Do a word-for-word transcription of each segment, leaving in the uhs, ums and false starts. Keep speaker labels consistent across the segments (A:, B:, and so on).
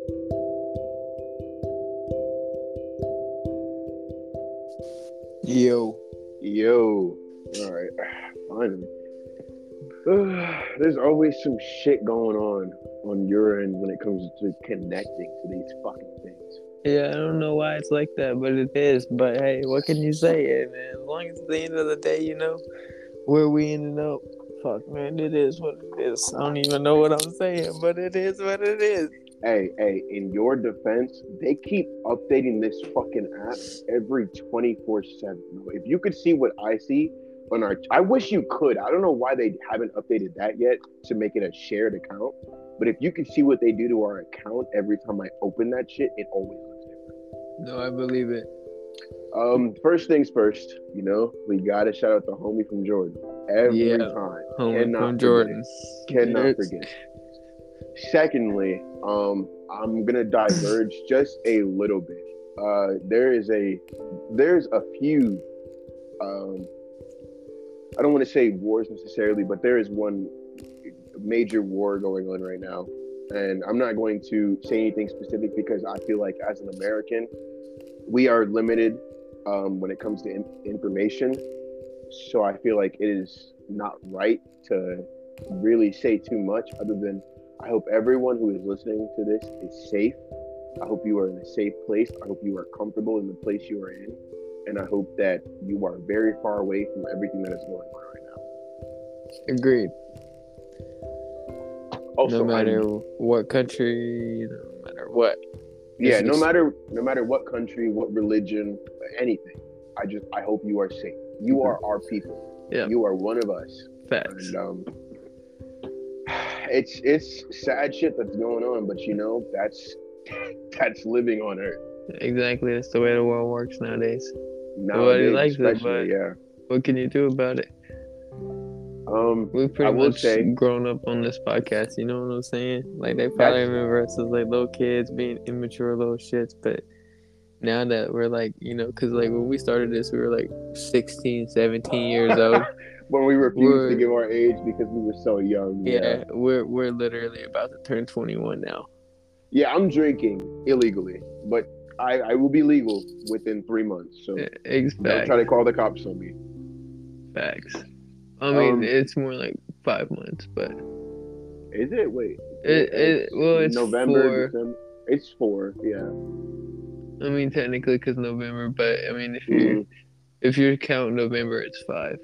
A: Yo.
B: Yo. All right. Finally. There's always some shit going on on your end when it comes to connecting to these fucking things.
A: Yeah, I don't know why it's like that, but it is. But hey, what can you say, hey, man? As long as at the end of the day, you know, where we ended up, fuck, man, it is what it is. I don't even know what I'm saying, but it is what it is.
B: Hey, hey, in your defense, they keep updating this fucking app every twenty-four seven. If you could see what I see on our, I wish you could. I don't know why they haven't updated that yet to make it a shared account. But if you could see what they do to our account every time I open that shit, it always looks different.
A: No, I believe it.
B: Um, first things first, you know, we gotta shout out the homie from Jordan every
A: Yeah,
B: time.
A: homie
B: Cannot
A: from
B: forget
A: Jordan.
B: it. Cannot
A: Yes.
B: forget. Secondly, um, I'm gonna diverge just a little bit. Uh, there is a, there's a few, um, I don't want to say wars necessarily, but there is one major war going on right now, and I'm not going to say anything specific because I feel like as an American, we are limited um, when it comes to in- information. So I feel like it is not right to really say too much other than I hope everyone who is listening to this is safe. I hope you are in a safe place. I hope you are comfortable in the place you are in. And I hope that you are very far away from everything that is going on right now.
A: Agreed.
B: Also,
A: no matter
B: I'm,
A: what country, no matter what.
B: yeah,
A: It's
B: no
A: just-
B: matter no matter what country, what religion, anything. I just I hope you are safe. You are our people.
A: Yeah.
B: You are one of us.
A: Facts.
B: And um, it's it's sad shit that's going on, but you know that's that's living on Earth.
A: Exactly, that's the way the world works nowadays. Nobody
B: Nowadays,
A: likes it,
B: especially,
A: but
B: yeah.
A: what can you do about it?
B: Um,
A: We've
B: I
A: pretty
B: will
A: much
B: say
A: grown up on this podcast, you know what I'm saying? Like, they probably
B: that's
A: remember us as, like, little kids being immature little shits, but now that we're, like, you know, because, like, when we started this, we were, like, sixteen, seventeen years old.
B: when we refused
A: We're-
B: to give our age because we were so young.
A: Yeah,
B: Yeah,
A: we're we're literally about to turn twenty-one now.
B: yeah. I'm drinking illegally, but I, I will be legal within three months. So
A: Ex-
B: don't try to call the cops on me.
A: Facts. I mean,
B: Um,
A: it's more like five months, but
B: Is it? Wait.
A: it, it well, it's
B: November,
A: four.
B: December. It's four. Yeah.
A: I mean, technically, because November, but I mean, if you
B: Mm,
A: if you count November, it's five.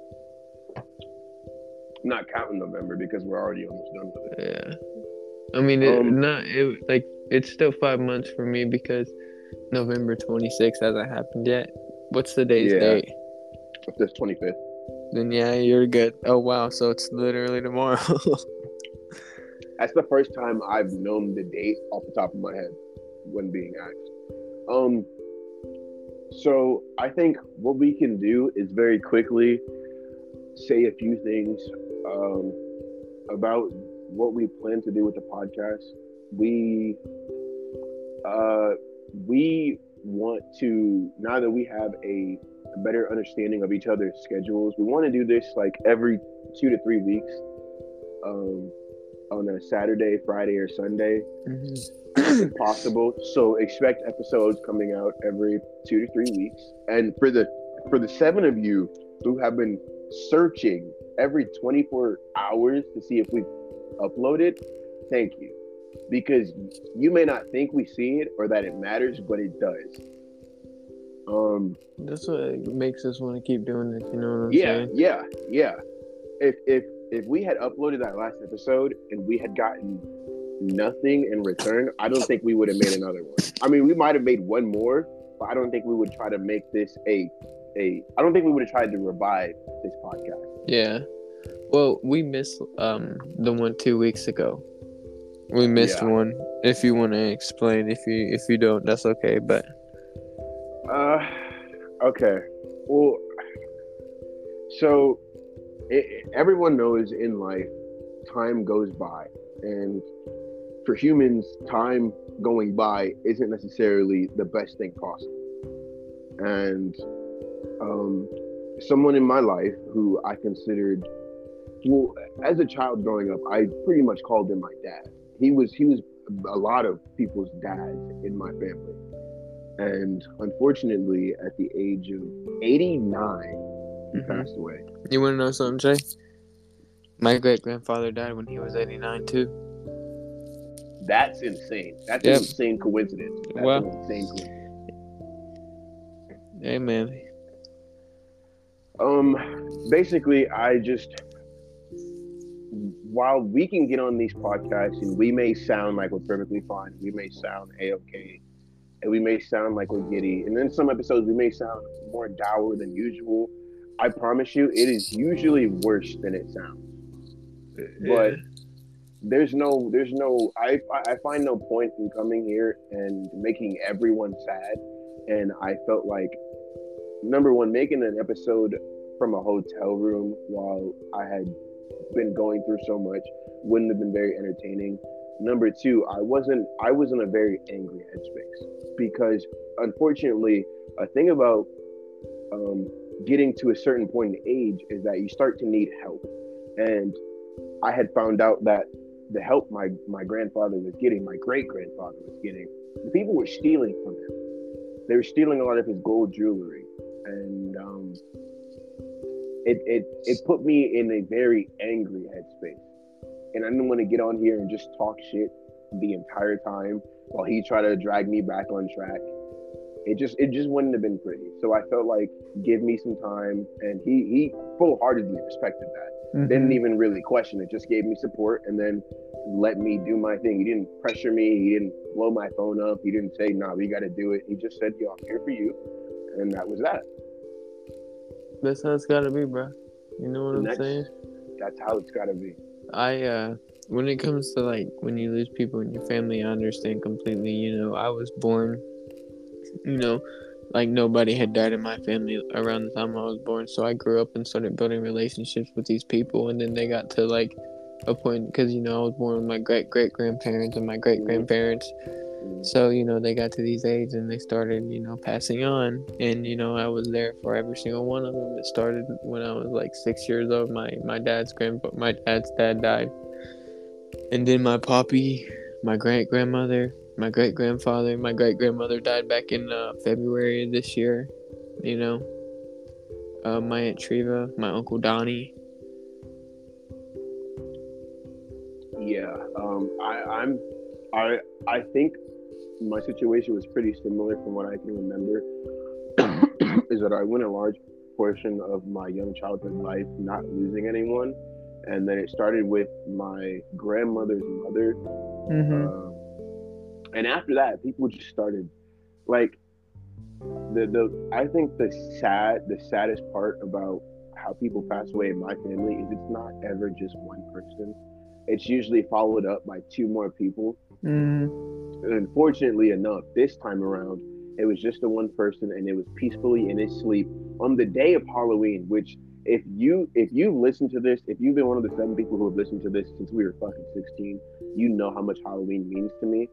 B: not counting November because we're already almost done with it.
A: Yeah. I mean, it
B: Um,
A: not it like it's still five months for me because November twenty-sixth hasn't happened yet. What's the day's
B: Yeah.
A: date?
B: It's the twenty-fifth.
A: Then yeah, you're good. Oh wow, so it's literally tomorrow.
B: That's the first time I've known the date off the top of my head when being asked. Um, so I think what we can do is very quickly say a few things um, about what we plan to do with the podcast. We uh, we want to, now that we have a, a better understanding of each other's schedules, we want to do this like every two to three weeks. Um, on a Saturday, Friday, or Sunday,
A: Mhm.
B: if possible. So expect episodes coming out every two to three weeks. And for the for the seven of you who have been searching every twenty-four hours to see if we've uploaded, thank you. Because you may not think we see it or that it matters, but it does. Um,
A: That's what makes us want to keep doing this. You know what I'm
B: yeah,
A: saying?
B: yeah, yeah. If if if we had uploaded that last episode and we had gotten nothing in return, I don't think we would have made another one. I mean, we might have made one more, but I don't think we would try to make this a a. I don't think we would have tried to revive this podcast.
A: Yeah. Well, we missed um the one two weeks ago. We missed
B: Yeah.
A: one. If you want to explain, if you if you don't, that's okay. But
B: Uh, okay. Well, so it, everyone knows in life, time goes by, and for humans, time going by isn't necessarily the best thing possible. And um, someone in my life who I considered, well, as a child growing up, I pretty much called him my dad. He was he was a lot of people's dads in my family. And unfortunately, at the age of eighty-nine, he
A: Mm-hmm.
B: passed away.
A: You want to know something, Jay? My great grandfather died when he was eighty-nine too.
B: That's insane. That's
A: Yep.
B: an insane coincidence. That's
A: Well,
B: an insane coincidence.
A: Hey man.
B: Um, basically, I just while we can get on these podcasts and we may sound like we're perfectly fine, we may sound a-okay, and we may sound like we're giddy, and then some episodes we may sound more dour than usual. I promise you, it is usually worse than it sounds. But
A: Yeah.
B: there's no, there's no, I, I find no point in coming here and making everyone sad. And I felt like, number one, making an episode from a hotel room while I had been going through so much wouldn't have been very entertaining. Number two, I wasn't, I was in a very angry headspace because, unfortunately, a thing about um, getting to a certain point in age is that you start to need help. And I had found out that the help my, my grandfather was getting, my great grandfather was getting, the people were stealing from him. They were stealing a lot of his gold jewelry. And um, it, it, it put me in a very angry headspace. And I didn't want to get on here and just talk shit the entire time while he tried to drag me back on track. It just it just wouldn't have been pretty. So I felt like, give me some time, and he he full-heartedly respected that.
A: Mm-hmm.
B: Didn't even really question it. Just gave me support and then let me do my thing. He didn't pressure me. He didn't blow my phone up. He didn't say, "Nah, we got to do it." He just said, "Yo, I'm here for you," and that was that.
A: That's how it's gotta be, bro. You know what
B: And
A: I'm
B: that's
A: saying?
B: that's how it's got to be.
A: I uh, when it comes to like when you lose people in your family, I understand completely. You know, I was born. You know, like nobody had died in my family around the time I was born, so I grew up and started building relationships with these people, and then they got to like a point because you know I was born with my great great grandparents and my great grandparents. So, you know, they got to these ages and they started, you know, passing on. And, you know, I was there for every single one of them. It started when I was like six years old. My my dad's grandpa, my dad's dad died. And then my poppy, my great grandmother, my great grandfather, my great grandmother died back in uh, February of this year. You know, uh, my Aunt Treva, my Uncle Donnie.
B: Yeah, um, I, I'm, I, I think my situation was pretty similar from what I can remember. Is that I went a large portion of my young childhood life not losing anyone, and then it started with my grandmother's mother,
A: Mm-hmm.
B: um, and after that, people just started like the the. I think the sad, the saddest part about how people pass away in my family is it's not ever just one person. It's usually followed up by two more people.
A: Mm-hmm.
B: And unfortunately enough, this time around, it was just the one person, and it was peacefully in his sleep on the day of Halloween. Which, if you if you listen to this, if you've been one of the seven people who have listened to this since we were fucking sixteen, you know how much Halloween means to me.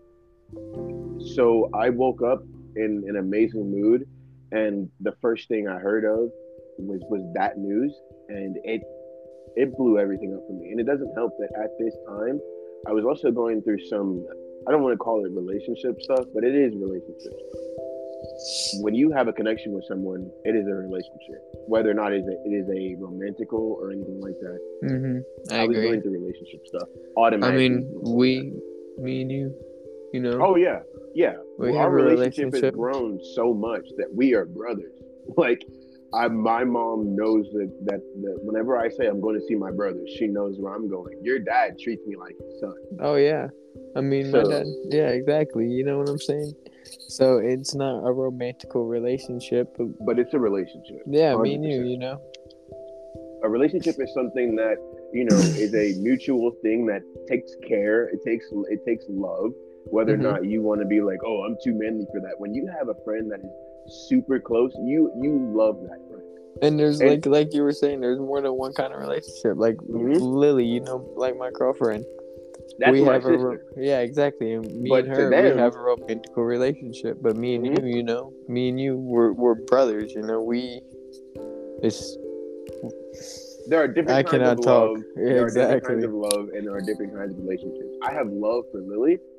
B: So I woke up in an amazing mood, and the first thing I heard of was was that news, and it it blew everything up for me. And it doesn't help that at this time, I was also going through some, I don't want to call it relationship stuff, but it is relationship stuff. When you have a connection with someone, it is a relationship, whether or not it is a, it is a romantical or anything like that.
A: Mm-hmm. I,
B: I was
A: agree.
B: going through relationship stuff
A: I
B: automatically.
A: mean, we, me and you, you know.
B: Oh yeah, yeah.
A: We
B: Well,
A: have
B: our
A: a
B: relationship,
A: relationship.
B: has grown so much that we are brothers. Like, I, my mom knows that, that that whenever I say I'm going to see my brother, she knows where I'm going. Your dad treats me like his son.
A: Oh yeah, I mean
B: So-
A: my dad. Yeah, exactly. You know what I'm saying? So it's not a romantical relationship, but
B: But it's a relationship.
A: yeah, me and you.
B: one hundred percent.
A: You know.
B: A relationship is something that, you know, is a mutual thing that takes care. It takes it takes love. Whether
A: Mhm.
B: or not you want to be like, oh, I'm too manly for that. When you have a friend that is super close, you you love that friend.
A: And there's
B: And-
A: like like you were saying, there's more than one kind of relationship. Like
B: Mhm.
A: Lily, you know, like my girlfriend.
B: That's
A: we
B: my
A: have
B: sister.
A: a ro- yeah, exactly. And me
B: But
A: and
B: to
A: her,
B: them-
A: we have a romantical relationship. But me and
B: Mhm.
A: you, you know, me and you, we're we're brothers. You know, we. It's.
B: There are different
A: I
B: kinds
A: cannot
B: of
A: talk.
B: love.
A: Yeah,
B: there are different
A: exactly.
B: kinds of love, and there are different kinds of relationships. I have love for Lily,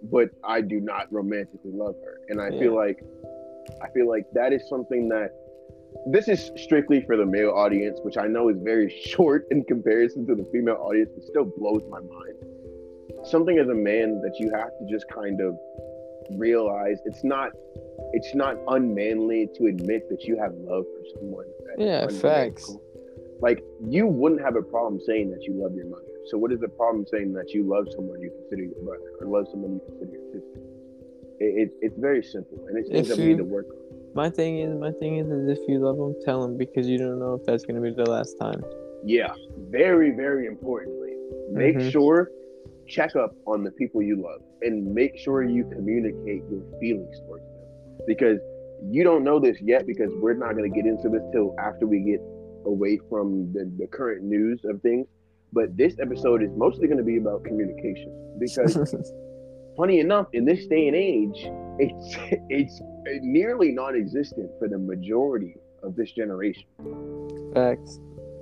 B: but I do not romantically love her. And I
A: Yeah.
B: feel like I feel like that is something that this is strictly for the male audience, which I know is very short in comparison to the female audience. It still blows my mind. Something as a man that you have to just kind of realize it's not it's not unmanly to admit that you have love for someone that is
A: Yeah, facts.
B: unromantical. Like, you wouldn't have a problem saying that you love your mother. So what is the problem saying that you love someone you consider your brother or love someone you consider your sister? It, it, it's very simple, and it's things
A: If
B: that we need to
A: you,
B: work on.
A: my thing is, my thing is, is if you love them, tell them, because you don't know if that's gonna be the last time.
B: Yeah, very, very importantly, make
A: Mhm.
B: sure check up on the people you love and make sure you communicate your feelings towards them, because you don't know this yet, because we're not going to get into this till after we get away from the, the current news of things. But this episode is mostly going to be about communication, because funny enough, in this day and age, it's it's nearly non-existent for the majority of this generation.
A: Facts.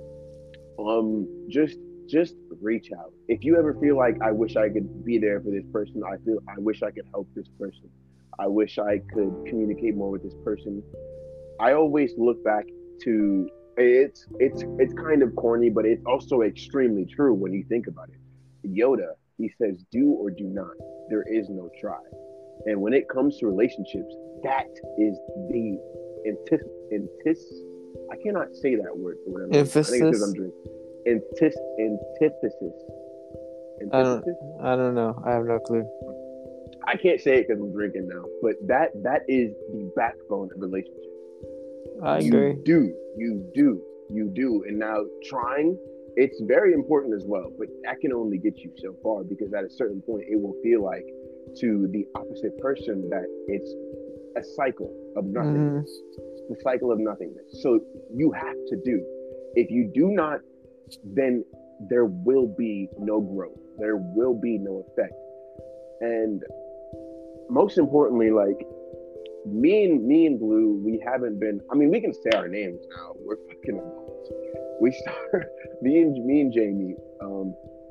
B: Um, just just reach out. If you ever feel like, I wish I could be there for this person, I feel I wish I could help this person, I wish I could communicate more with this person. I always look back to, it's it's it's kind of corny, but it's also extremely true when you think about it. Yoda, he says, "Do or do not. There is no try." And when it comes to relationships, that is the antis antis. I cannot say that word for whatever reason. I think it's because I'm
A: Emphasis.
B: drinking. Antis antithesis.
A: I don't.
B: Antithesis.
A: I don't know. I have no clue.
B: I can't say it because I'm drinking now, but that that is the backbone of relationships.
A: I
B: You
A: agree.
B: do, you do, you do. And now trying, it's very important as well, but that can only get you so far, because at a certain point, it will feel like to the opposite person that it's a cycle of nothingness,
A: Mhm.
B: the cycle of nothingness. So you have to do. If you do not, then there will be no growth. There will be no effect. And most importantly, like, me and me and Blue, we haven't been. I mean, we can say our names now. We're fucking adults. We start. Me and me and Jamie. Um,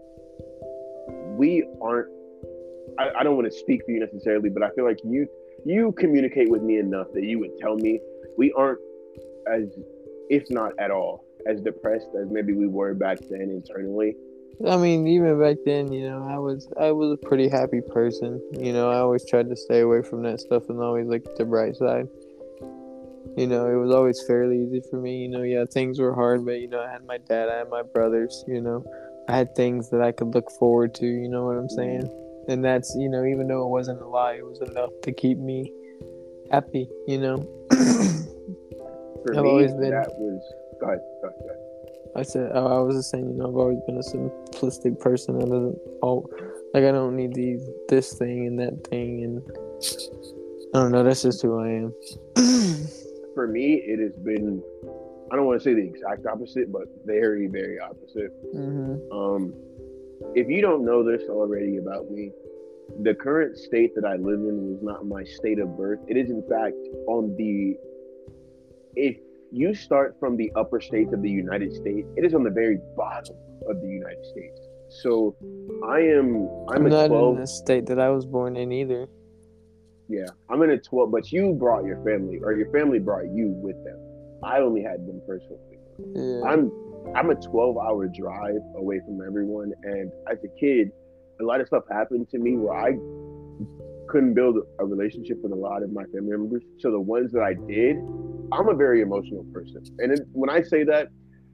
B: we aren't. I, I don't want to speak for you necessarily, but I feel like you you communicate with me enough that you would tell me we aren't as, if not at all, as depressed as maybe we were back then internally.
A: I mean, even back then, you know, I was I was a pretty happy person. You know, I always tried to stay away from that stuff and always look at the bright side. You know, it was always fairly easy for me. You know, yeah, things were hard, but you know, I had my dad, I had my brothers. You know, I had things that I could look forward to. You know what I'm saying? And that's, you know, even though it wasn't a lie, it was enough to keep me happy. You know,
B: For
A: I've
B: me,
A: always been.
B: that was. Go ahead. Go ahead. Go ahead.
A: I said I I was just saying, you know, I've always been a simplistic person. I doesn't all like I don't need these this thing and that thing, and I don't know. That's just who I am.
B: For me, it has been. I don't want to say the exact opposite, but very, very opposite.
A: hmm
B: Um, if you don't know this already about me, the current state that I live in was not my state of birth. It is, in fact, on the. If you start from the upper states of the United States, it is on the very bottom of the United States. So, I am. I'm
A: I'm
B: a
A: not in
B: twelve.
A: the state that I was born in either.
B: Yeah, I'm in a twelve. But you brought your family, or your family brought you with them. I only had them personally.
A: Yeah.
B: I'm I'm a twelve hour drive away from everyone, and as a kid, a lot of stuff happened to me where I couldn't build a relationship with a lot of my family members. So the ones that I did, I'm a very emotional person, and it, when I say that,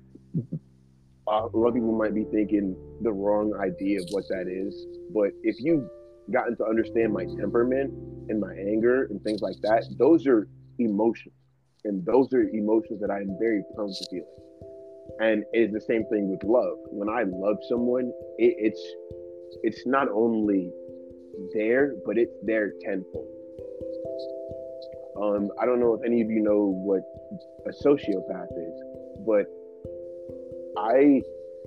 B: uh, a lot of people might be thinking the wrong idea of what that is. But if you've gotten to understand my temperament and my anger and things like that, those are emotions, and those are emotions that I'm very prone to feeling. And it's the same thing with love. When I love someone, it, it's it's not only there, but it's there tenfold. Um, I don't know if any of you know what a sociopath is, but I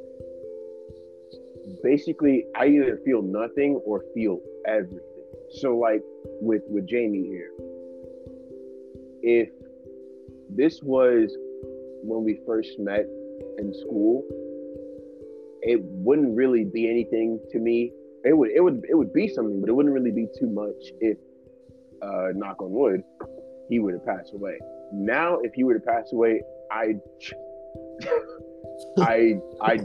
B: basically I either feel nothing or feel everything. So like with with Jamie here, if this was when we first met in school, it wouldn't really be anything to me it would it would it would be something, but it wouldn't really be too much if, uh, knock on wood, he would have passed away. Now, if he were to pass away, I, I, I,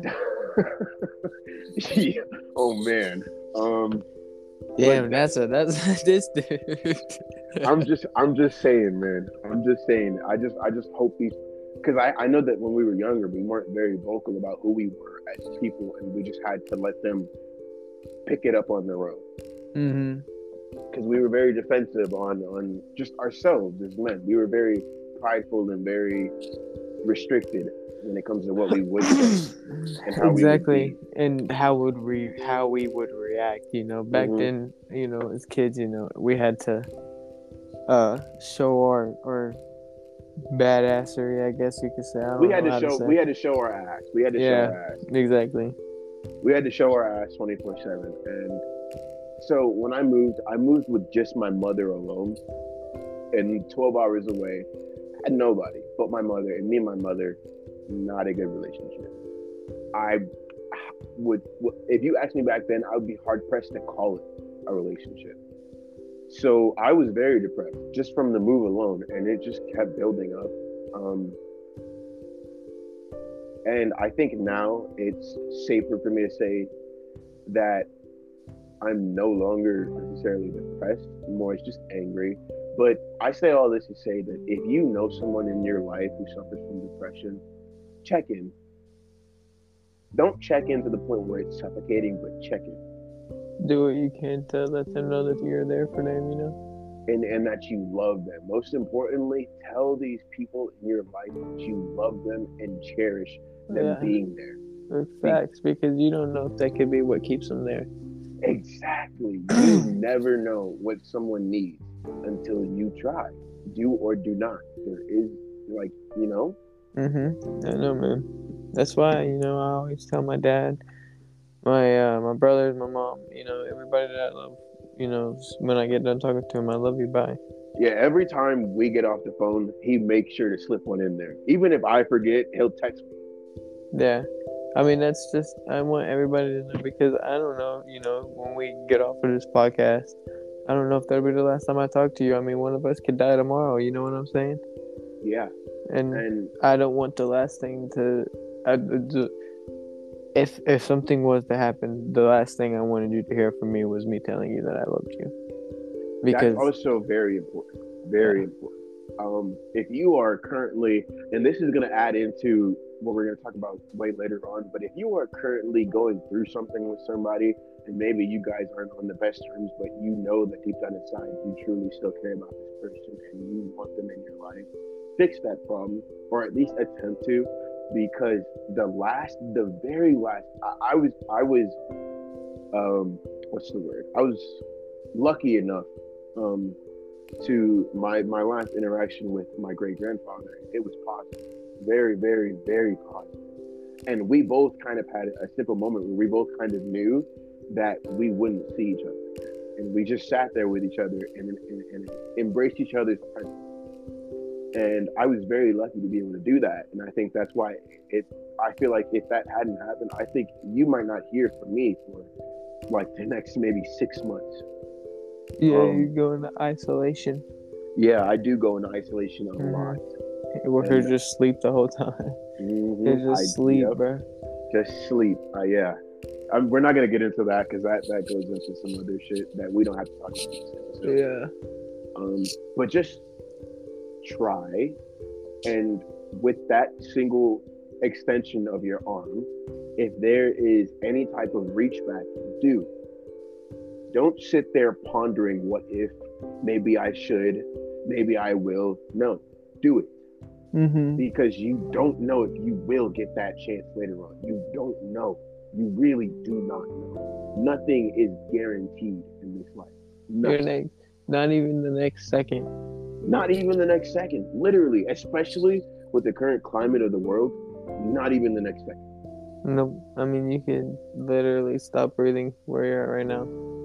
B: yeah, oh man, um,
A: Damn,
B: but
A: that's a that's this dude.
B: I'm just I'm just saying, man. I'm just saying. I just I just hope these, because I I know that when we were younger, we weren't very vocal about who we were as people, and we just had to let them pick it up on their own.
A: Mm-hmm.
B: Because we were very defensive on on just ourselves as men. We were very prideful and very restricted when it comes to what we would say and how
A: Exactly,
B: we would
A: and how would we how we would react? You know,
B: be.
A: back
B: Hmm.
A: then, you know, as kids, you know, we had to uh show our our badassery, I guess you could say. I
B: We
A: don't
B: had
A: know
B: to
A: how to
B: show
A: say.
B: we had to show our ass. We had to show
A: Yeah,
B: our ass.
A: exactly.
B: We had to show our ass twenty-four seven. And so when I moved, I moved with just my mother alone, and twelve hours away, I had nobody but my mother, and me and my mother, not a good relationship. I would, if you asked me back then, I would be hard pressed to call it a relationship. So I was very depressed just from the move alone, and it just kept building up. Um, and I think now it's safer for me to say that I'm no longer necessarily depressed, more it's just angry. But I say all this to say that if you know someone in your life who suffers from depression, check in. Don't check in to the point where it's suffocating, but check in.
A: Do what you can to let them know that you're there for them. You know.
B: And, and that you love them. Most importantly, tell these people in your life that you love them and cherish them
A: Yeah,
B: being there.
A: with facts, because you don't know if that could be what keeps them there.
B: Exactly. You never know what someone needs until you try. Do or do not. There is, like, you know?
A: Mm-hmm. I know, man. That's why, you know, I always tell my dad, my uh, my brothers, my mom, you know, everybody that I love, you know, when I get done talking to him, I love you, bye.
B: Yeah, every time we get off the phone, he makes sure to slip one in there. Even if I forget, he'll text me.
A: Yeah. I mean, that's just, I want everybody to know, because I don't know, you know, when we get off of this podcast, I don't know if that'll be the last time I talk to you. I mean, one of us could die tomorrow, you know what I'm saying?
B: Yeah.
A: And
B: And
A: I don't want the last thing to, I, if if something was to happen, the last thing I wanted you to hear from me was me telling you that I loved you.
B: that's
A: Because,
B: also very important. Very
A: yeah.
B: important. Um, if you are currently, and this is going to add into what we're going to talk about way later on, but if you are currently going through something with somebody, and maybe you guys aren't on the best terms, but you know that deep down inside you truly still care about this person and you want them in your life, fix that problem, or at least attempt to, because the last, the very last, I, I was, I was, um, what's the word? I was lucky enough, um, to my my last interaction with my great grandfather. It was positive, very, very, very positive. And we both kind of had a simple moment where we both kind of knew that we wouldn't see each other, and we just sat there with each other and, and, and embraced each other's presence. And I was very lucky to be able to do that. And I think that's why it. I feel like if that hadn't happened, I think you might not hear from me for like the next maybe six months.
A: Yeah,
B: Um,
A: you go into isolation.
B: Yeah, I do go into isolation a
A: Mhm.
B: lot.
A: Where you
B: And
A: just sleep the whole time.
B: mhm,
A: You just
B: I
A: sleep,
B: yep,
A: bro.
B: just sleep. Uh, yeah, um, we're not gonna get into that because that that goes into some other shit that we don't have to talk about in this episode.
A: Yeah.
B: Um, but just try, and with that single extension of your arm, if there is any type of reach back, do. Don't sit there pondering what if, maybe I should, maybe I will. No, do it.
A: Mm-hmm.
B: Because you don't know if you will get that chance later on. You don't know. You really do not know. Nothing is guaranteed in this life.
A: Your
B: Nothing.
A: next, not even the next second.
B: Not even the next second. Literally, especially with the current climate of the world, not even the next second.
A: No, I mean, you could literally stop breathing where you're at right now.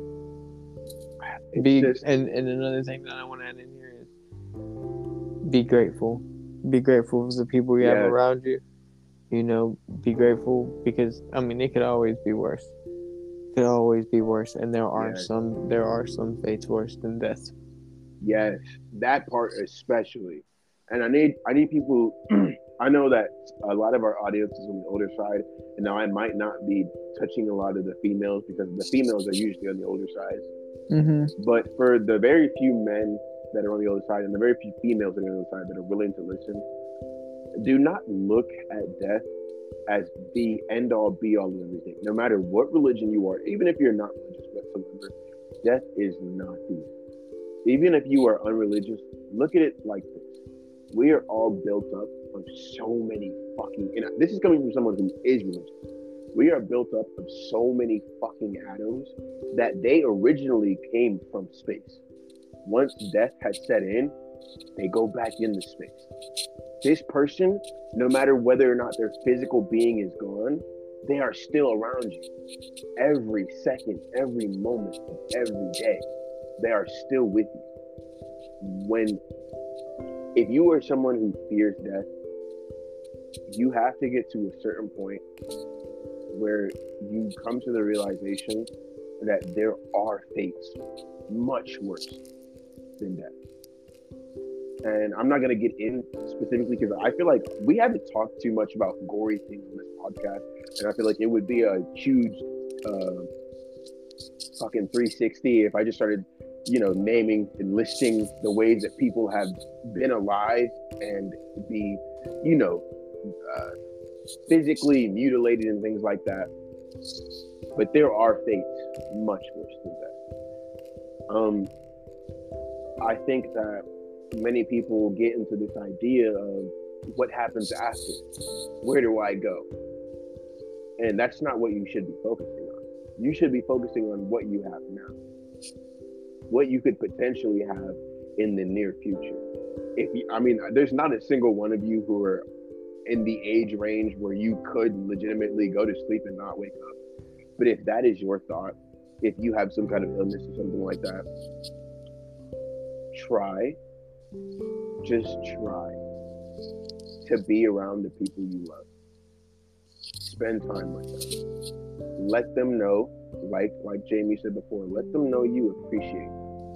B: It's
A: Be
B: just,
A: and, and another thing that I want to add in here is be grateful. Be grateful for the people you have
B: yes,
A: around you. You know, be grateful because, I mean, it could always be worse. could always be worse, and there are
B: Yes,
A: some there are some fates worse than death.
B: yes, that part especially. And I need I need people. I know that a lot of our audience is on the older side, and now I might not be touching a lot of the females because the females are usually on the older side.
A: Mm-hmm.
B: But for the very few men that are on the other side and the very few females that are on the other side that are willing to listen, do not look at death as the end all be all of everything. No matter what religion you are, even if you're not religious whatsoever, death is not the end. Even if you are unreligious, look at it like this. We are all built up of so many fucking, and this is coming from someone who is religious. We are built up of so many fucking atoms that they originally came from space. Once death has set in, they go back into space. This person, no matter whether or not their physical being is gone, they are still around you. Every second, every moment, every day, they are still with you. When, if you are someone who fears death, you have to get to a certain point where you come to the realization that there are fates much worse than death. And I'm not going to get in specifically because I feel like we haven't talked too much about gory things on this podcast. And I feel like it would be a huge uh, fucking three sixty if I just started, you know, naming and listing the ways that people have been alive and be, you know, uh, physically mutilated and things like that. But there are fates much worse than that. Um, I think that many people get into this idea of what happens after. Where do I go? And that's not what you should be focusing on. You should be focusing on what you have now. What you could potentially have in the near future. If you, I mean, there's not a single one of you who are in the age range where you could legitimately go to sleep and not wake up. But if that is your thought, if you have some kind of illness or something like that, try, just try to be around the people you love. Spend time with them. Let them know, like like Jamie said before, let them know you appreciate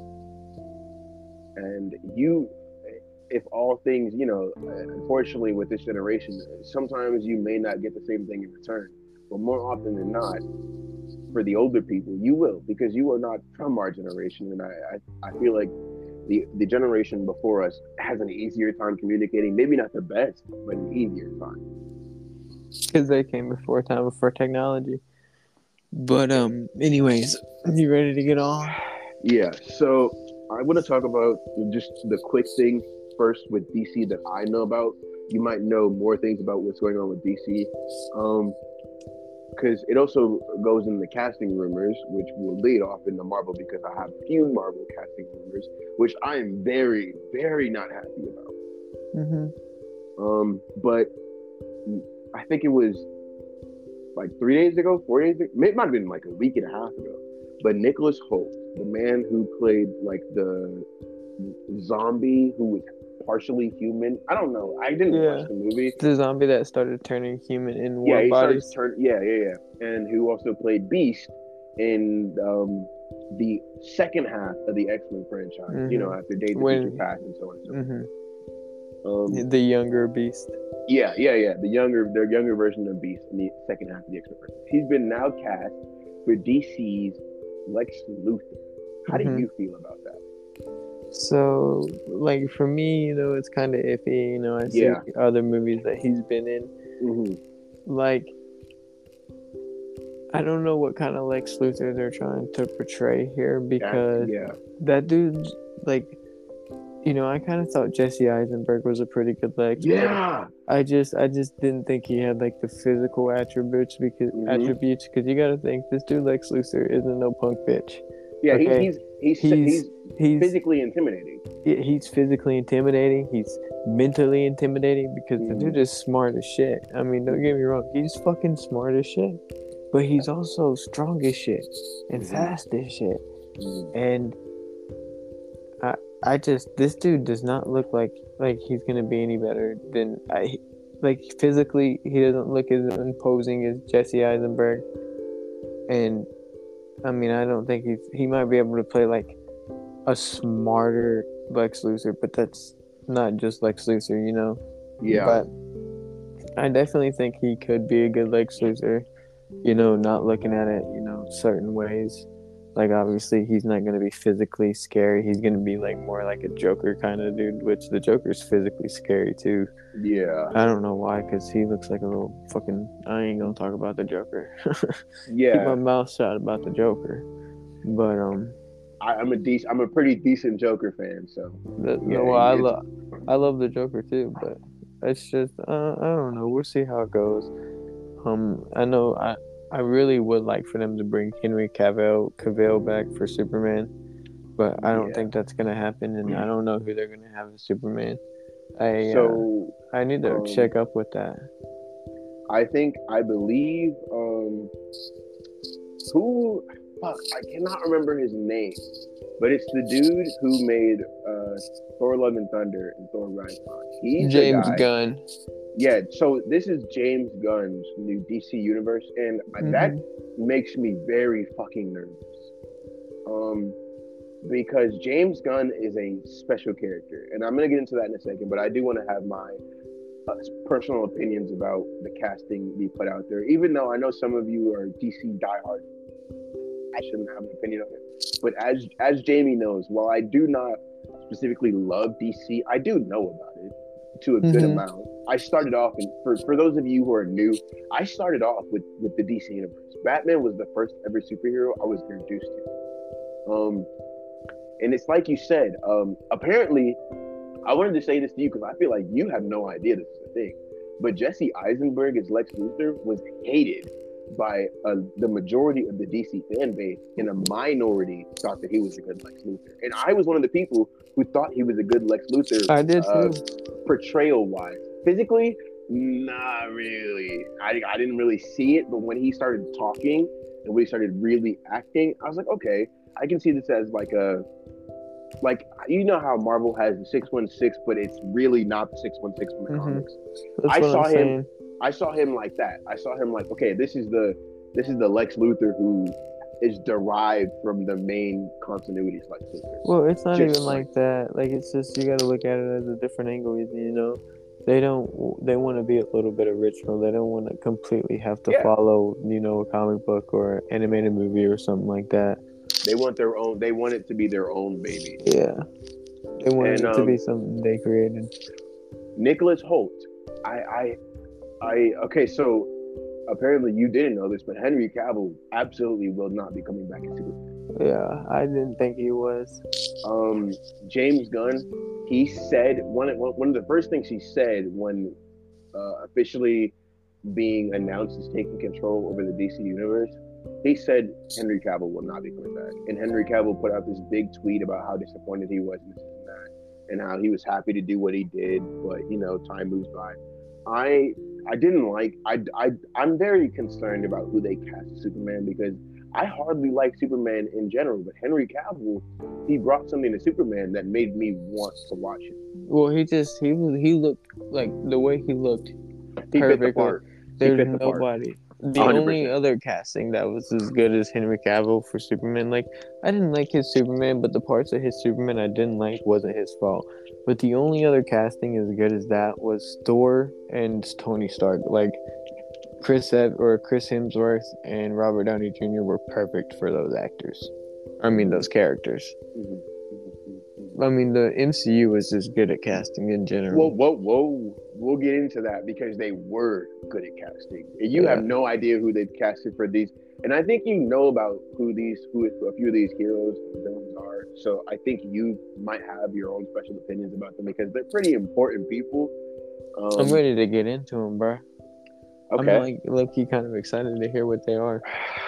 B: them. And you, if all things, you know, unfortunately with this generation, sometimes you may not get the same thing in return. But more often than not, for the older people, you will, because you are not from our generation. And I, I, I feel like the, the generation before us has an easier time communicating, maybe not the best, but an easier time.
A: Because they came before time, before technology. But um, anyways, you ready to get on?
B: Yeah, so I want to talk about just the quick thing first with D C that I know about. You might know more things about what's going on with D C. Um, because it also goes in the casting rumors, which will lead off into Marvel because I have a few Marvel casting rumors, which I am very, very not happy about.
A: Mm-hmm.
B: Um, but I think it was like three days ago, four days ago, it might have been like a week and a half ago. But Nicholas Hoult, the man who played like the zombie who was partially human. I don't know. I didn't
A: Yeah.
B: watch the movie.
A: The zombie that started turning human in
B: Yeah,
A: warm
B: he
A: bodies.
B: started turn. Yeah, yeah, yeah. And who also played Beast in um, the second half of the X-Men franchise. Mm-hmm. You know, after Days of Future Past and so on and so forth.
A: Mm-hmm. Um, the younger Beast.
B: Yeah, yeah, yeah. The younger, the younger version of Beast in the second half of the X-Men franchise. He's been now cast for D C's Lex Luthor. How mm-hmm. do you feel about that?
A: So, like, for me, you know, it's kind of iffy. You know, I see yeah. other movies that he's been in.
B: Mm-hmm.
A: Like, I don't know what kind of Lex Luthor they're trying to portray here because
B: that, yeah.
A: that dude's, like, you know, I kind of thought Jesse Eisenberg was a pretty good Lex.
B: Yeah.
A: I just, I just didn't think he had, like, the physical attributes because mm-hmm. attributes because you got to think this dude Lex Luthor isn't no punk bitch.
B: Yeah, okay? he's, he's, he's, he's, he's physically intimidating.
A: He's physically intimidating. He's mentally intimidating because mm. the dude is smart as shit. I mean, don't get me wrong. He's fucking smart as shit. But he's also strong as shit and mm. fast as shit. Mm. And I I just, this dude does not look like, like he's going to be any better than, I, like physically, he doesn't look as imposing as Jesse Eisenberg. And I mean, I don't think he's he might be able to play like a smarter Lex Luthor, but that's not just Lex Luthor, you know.
B: Yeah.
A: But I definitely think he could be a good Lex Luthor. You know, not looking at it, you know, certain ways. Like obviously, he's not gonna be physically scary. He's gonna be like more like a Joker kind of dude, which the Joker's physically scary too.
B: Yeah.
A: I don't know why, because he looks like a little fucking. I ain't gonna talk about the Joker. Keep my
B: Yeah.
A: mouth shut about the Joker. But um,
B: I, I'm a decent. I'm a pretty decent Joker fan. So
A: the,
B: yeah,
A: no, well, I
B: it's
A: love, I love the Joker too. But it's just, uh, I don't know. We'll see how it goes. Um, I know I, I really would like for them to bring Henry Cavill, Cavill back for Superman, but I don't
B: yeah.
A: think that's gonna happen, and I don't know who they're gonna have as Superman. I, uh,
B: So
A: I need to
B: um,
A: check up with that.
B: I think I believe um, who fuck I cannot remember his name, but it's the dude who made uh, Thor: Love and Thunder and Thor: Ragnarok. He's the
A: James
B: guy.
A: Gunn.
B: Yeah. So this is James Gunn's new D C universe, and that
A: Mm-hmm.
B: makes me very fucking nervous. Um, because James Gunn is a special character, and I'm gonna get into that in a second. But I do want to have my uh, personal opinions about the casting be put out there. Even though I know some of you are D C diehard, I shouldn't have an opinion on it. But as as Jamie knows, while I do not specifically love D C, I do know about it to a good
A: Mm-hmm.
B: amount. I started off, and for, for those of you who are new, I started off with, with the D C universe. Batman was the first ever superhero I was introduced to. Um, and it's like you said. Um, apparently, I wanted to say this to you because I feel like you have no idea this is a thing. But Jesse Eisenberg as Lex Luthor was hated by uh, the majority of the D C fan base, and a minority thought that he was a good Lex Luthor. And I was one of the people who thought he was a good Lex Luthor,
A: I did
B: uh,
A: too.
B: portrayal wise. Physically, not really. I, I didn't really see it, but when he started talking and when he started really acting, I was like, okay, I can see this as like a like you know how Marvel has the six one six, but it's really not the six one six from the
A: Mm-hmm.
B: comics.
A: That's
B: I
A: what I'm
B: saw him.
A: saying.
B: I saw him like that. I saw him like, okay, this is the this is the Lex Luthor who is derived from the main continuity Lex Luthor.
A: Well, it's not
B: Just
A: even
B: like
A: like that. Like it's just you got to look at it as a different angle. You know, they don't. They want to be a little bit original. They don't want to completely have to
B: yeah,
A: follow, you know, a comic book or animated movie or something like that.
B: they want their own. They want it to be their own baby.
A: Yeah, they wanted
B: And
A: it to
B: um,
A: be something they created.
B: Nicholas Holt. I I I okay. So apparently you didn't know this, but Henry Cavill absolutely will not be coming back as Superman.
A: Yeah, I didn't think he was.
B: Um, James Gunn, he said one of, one of the first things he said when uh, officially being announced as taking control over the D C universe, he said Henry Cavill will not be coming back. And Henry Cavill put out this big tweet about how disappointed he was in this and that, and how he was happy to do what he did, but you know, time moves by. I I didn't like I I I'm very concerned about who they cast as Superman because I hardly like Superman in general, but Henry Cavill, he brought something to Superman that made me want to watch it.
A: Well, he just he was he looked like the way he looked
B: He fit the
A: perfectly.
B: part. He
A: There's
B: fit the part.
A: nobody. The
B: one hundred
A: only
B: percent.
A: other casting that was as good as Henry Cavill for Superman, like I didn't like his Superman, but the parts of his Superman I didn't like wasn't his fault. But the only other casting as good as that was Thor and Tony Stark. Like Chris Ev- or Chris Hemsworth and Robert Downey Junior were perfect for those actors. I mean those characters.
B: Mm-hmm. Mm-hmm.
A: I mean the M C U was just good at casting in general.
B: Whoa, whoa, whoa. We'll get into that because they were good at casting. And you have
A: Yeah.
B: no idea who they've casted for these. And I think you know about who these, who a few of these heroes and villains are. So I think you might have your own special opinions about them because they're pretty important people. Um,
A: I'm ready to get into them, bro. I'm
B: okay.
A: like low-key kind of excited to hear what they are.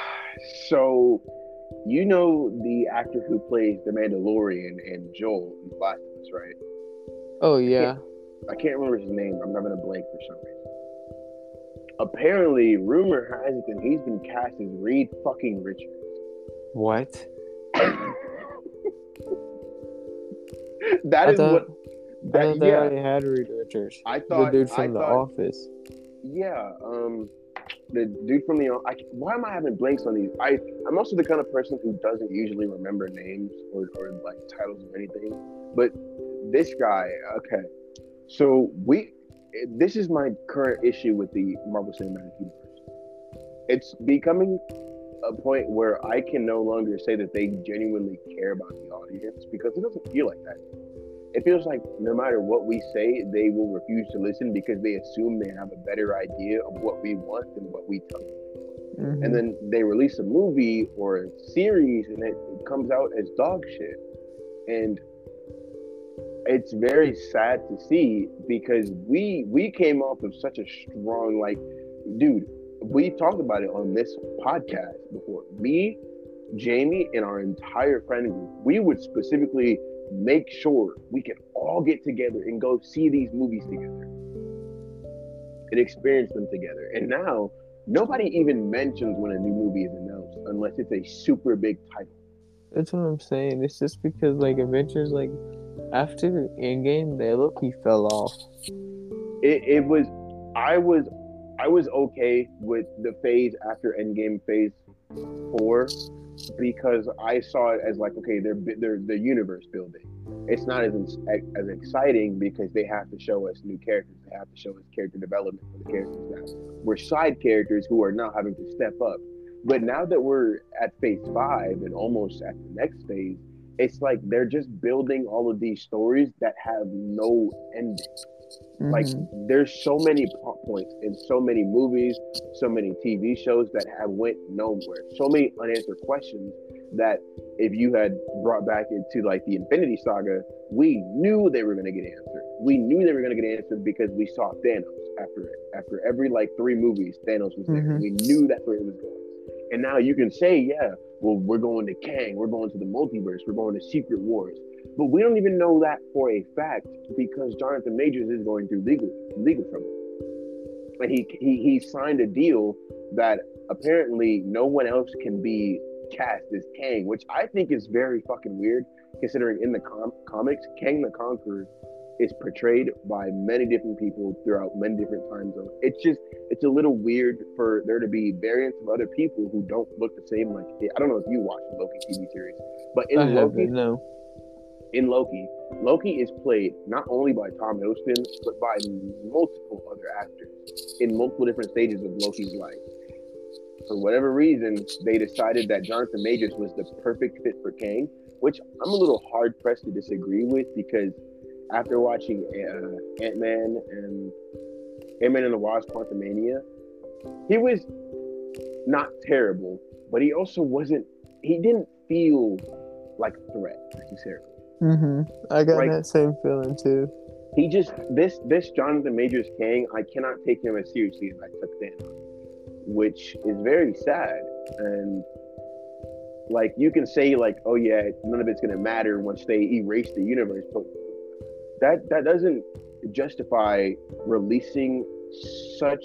B: So, you know the actor who plays the Mandalorian and Joel in The Last of Us, right?
A: Oh
B: I
A: yeah.
B: can't, I can't remember his name. I'm having a blank for some reason. Apparently, rumor has it that he's been cast as Reed fucking Richards.
A: What?
B: That
A: I
B: is
A: thought
B: what.
A: I
B: That
A: thought they
B: yeah.
A: already had Reed Richards,
B: I
A: the
B: thought.
A: dude
B: I
A: from The
B: thought.
A: Office.
B: Yeah. Um. the dude from the. I, why am I having blanks on these? I I'm also the kind of person who doesn't usually remember names or, or like titles of anything. But this guy, okay. So we, this is my current issue with the Marvel Cinematic Universe. It's becoming a point where I can no longer say that they genuinely care about the audience because it doesn't feel like that. It feels like no matter what we say, they will refuse to listen because they assume they have a better idea of what we want than what we tell them. Mm-hmm. And then they release a movie or a series and it, it comes out as dog shit. And it's very sad to see because we we came off of such a strong, like, dude, we talked about it on this podcast before. Me, Jamie, and our entire friend group, we would specifically make sure we can all get together and go see these movies together and experience them together. And now nobody even mentions when a new movie is announced unless it's a super big title.
A: That's what I'm saying. It's just because like Avengers, like after Endgame, they low-key fell off.
B: It it was I was I was okay with the phase after Endgame, phase four, because I saw it as like, okay, they're they're the universe building. It's not as as exciting because they have to show us new characters. They have to show us character development for the characters that were side characters who are now having to step up. But now that we're at phase five and almost at the next phase, it's like they're just building all of these stories that have no ending. Mm-hmm. Like there's so many plot points in so many movies, so many T V shows that have went nowhere. So many unanswered questions that if you had brought back into like the Infinity Saga, we knew they were going to get answered. We knew they were going to get answered because we saw Thanos after it. After every like three movies, Thanos was there. Mm-hmm. We knew that's where it was going. And now you can say, yeah, well, we're going to Kang, we're going to the multiverse, we're going to Secret Wars. But we don't even know that for a fact because Jonathan Majors is going through legal legal trouble. And he he he signed a deal that apparently no one else can be cast as Kang, which I think is very fucking weird considering in the com- comics, Kang the Conqueror is portrayed by many different people throughout many different time zones. It's just, it's a little weird for there to be variants of other people who don't look the same. Like, I don't know if you watch the Loki T V series, but in I Loki, no. in Loki, Loki is played not only by Tom Hiddleston, but by multiple other actors in multiple different stages of Loki's life. For whatever reason, they decided that Jonathan Majors was the perfect fit for Kang, which I'm a little hard pressed to disagree with because after watching uh, Ant-Man and Ant-Man and the Wasp: Quantumania, he was not terrible, but he also wasn't, he didn't feel like a threat necessarily.
A: Mm-hmm. I got like, that same feeling too.
B: He just, this this Jonathan Majors Kang, I cannot take him as seriously as I took Thanos, which is very sad. And like, you can say like, oh yeah, none of it's going to matter once they erase the universe, but That that doesn't justify releasing such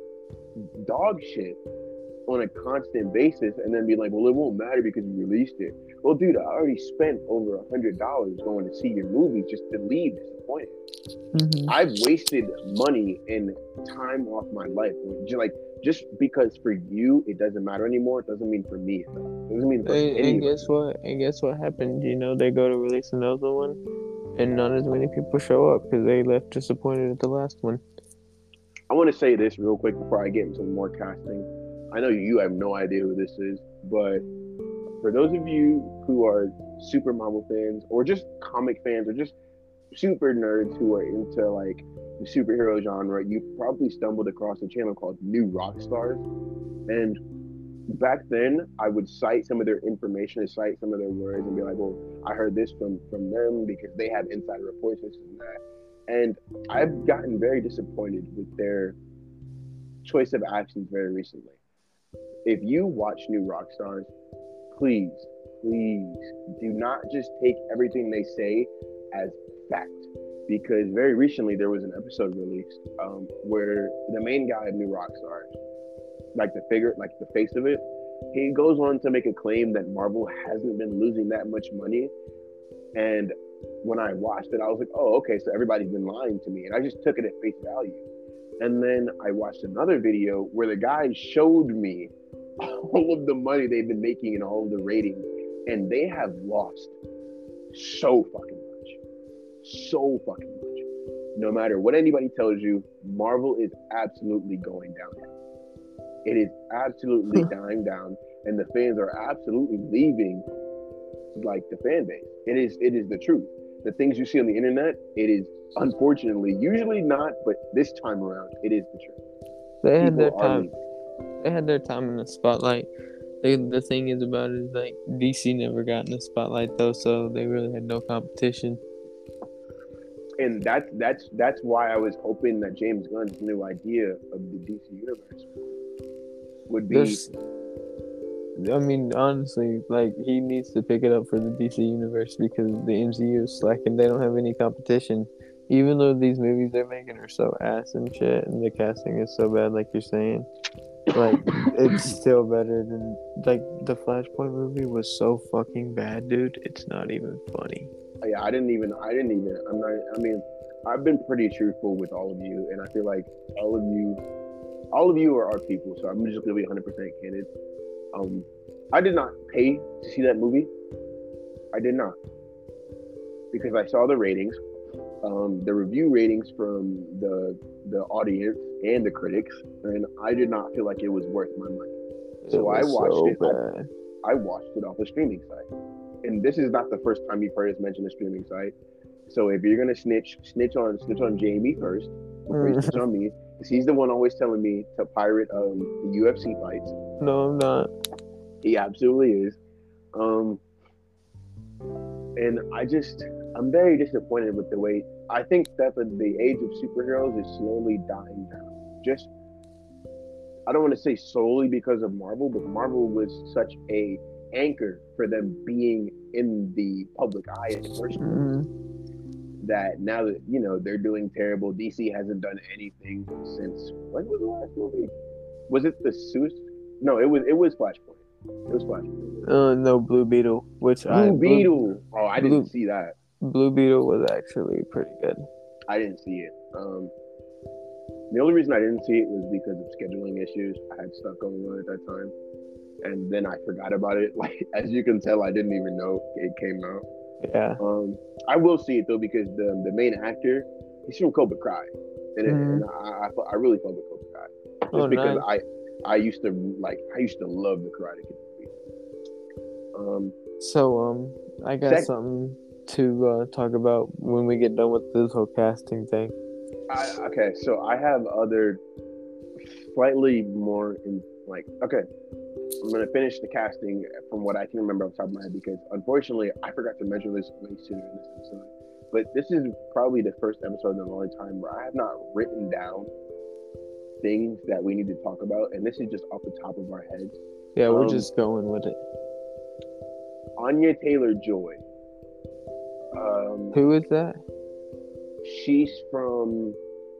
B: dog shit on a constant basis and then be like, well, it won't matter because we released it. Well, dude, I already spent over a hundred dollars going to see your movie just to leave disappointed. Mm-hmm. I've wasted money and time off my life. Just like just because for you it doesn't matter anymore, it doesn't mean for me it doesn't mean for
A: and, and guess what? And guess what happened? You know, they go to release another one. And not as many people show up because they left disappointed at the last one.
B: I want to say this real quick before I get into more casting. I know you have no idea who this is, but for those of you who are super Marvel fans or just comic fans or just super nerds who are into like the superhero genre, you probably stumbled across a channel called New Rockstars. And back then, I would cite some of their information and cite some of their words and be like, well, I heard this from, from them because they have insider reports, this and that. And I've gotten very disappointed with their choice of actions very recently. If you watch New Rockstars, please, please do not just take everything they say as fact. Because very recently, there was an episode released um, where the main guy of New Rockstars, like the figure, like the face of it, he goes on to make a claim that Marvel hasn't been losing that much money. And when I watched it, I was like, oh, okay, so everybody's been lying to me. And I just took it at face value. And then I watched another video where the guy showed me all of the money they've been making and all of the ratings, and they have lost so fucking much. So fucking much. No matter what anybody tells you, Marvel is absolutely going downhill. It is absolutely dying down, and the fans are absolutely leaving like the fan base. It is it is the truth. The things you see on the internet, it is unfortunately usually not, but this time around, it is the truth.
A: They had
B: People
A: their
B: are
A: time.
B: leaving.
A: They had their time in the spotlight. The the thing is about it is like D C never got in the spotlight though, so they really had no competition.
B: And that's that's that's why I was hoping that James Gunn's new idea of the D C universe would be.
A: There's, I mean, honestly, like he needs to pick it up for the D C universe because the M C U is slacking. They don't have any competition. Even though these movies they're making are so ass and shit, and the casting is so bad, like you're saying, like it's still better than like the Flashpoint movie was so fucking bad, dude. It's not even funny.
B: Yeah, I didn't even. I didn't even. I'm not. I mean, I've been pretty truthful with all of you, and I feel like all of you, all of you are our people. So I'm just gonna be one hundred percent candid. Um, I did not pay to see that movie. I did not, because I saw the ratings, um, the review ratings from the the audience and the critics, and I did not feel like it was worth my money. So I watched
A: so
B: it.
A: Bad.
B: I, I watched it off a streaming site. And this is not the first time you've heard us mention a streaming site. So if you're gonna snitch, snitch on snitch on Jamie first before you snitch on me, because he's the one always telling me to pirate um, the U F C fights.
A: No, I'm not.
B: He absolutely is. Um, and I just, I'm very disappointed with the way. I think that the, the age of superheroes is slowly dying down. Just, I don't want to say solely because of Marvel, but Marvel was such a anchor for them being in the public eye at first. Mm-hmm. That now that you know they're doing terrible, D C hasn't done anything since when was the last movie? Was it the Suicide? No, it was it was Flashpoint. It was Flashpoint.
A: Uh, no, Blue Beetle, which
B: Blue
A: I
B: Beetle.
A: Blue,
B: oh, I
A: Blue,
B: didn't see that.
A: Blue Beetle was actually pretty good.
B: I didn't see it. Um, the only reason I didn't see it was because of scheduling issues. I had stuff going on at that time. And then I forgot about it. Like as you can tell, I didn't even know it came out.
A: Yeah.
B: Um, I will see it though because the the main actor, he's from Cobra Kai, and, mm-hmm. it, and I, I I really love the Cobra Kai just
A: oh,
B: because
A: nice.
B: I I used to like I used to love the Karate Kid movie. Um.
A: So um, I got sec- something to uh, talk about when we get done with this whole casting thing.
B: I, okay, so I have other slightly more in like okay. I'm going to finish the casting from what I can remember off the top of my head because unfortunately I forgot to mention this way sooner in this episode. But this is probably the first episode in a long time where I have not written down things that we need to talk about, and this is just off the top of our heads.
A: Yeah, we're um, just going with it.
B: Anya Taylor-Joy. Um,
A: Who is that?
B: She's from.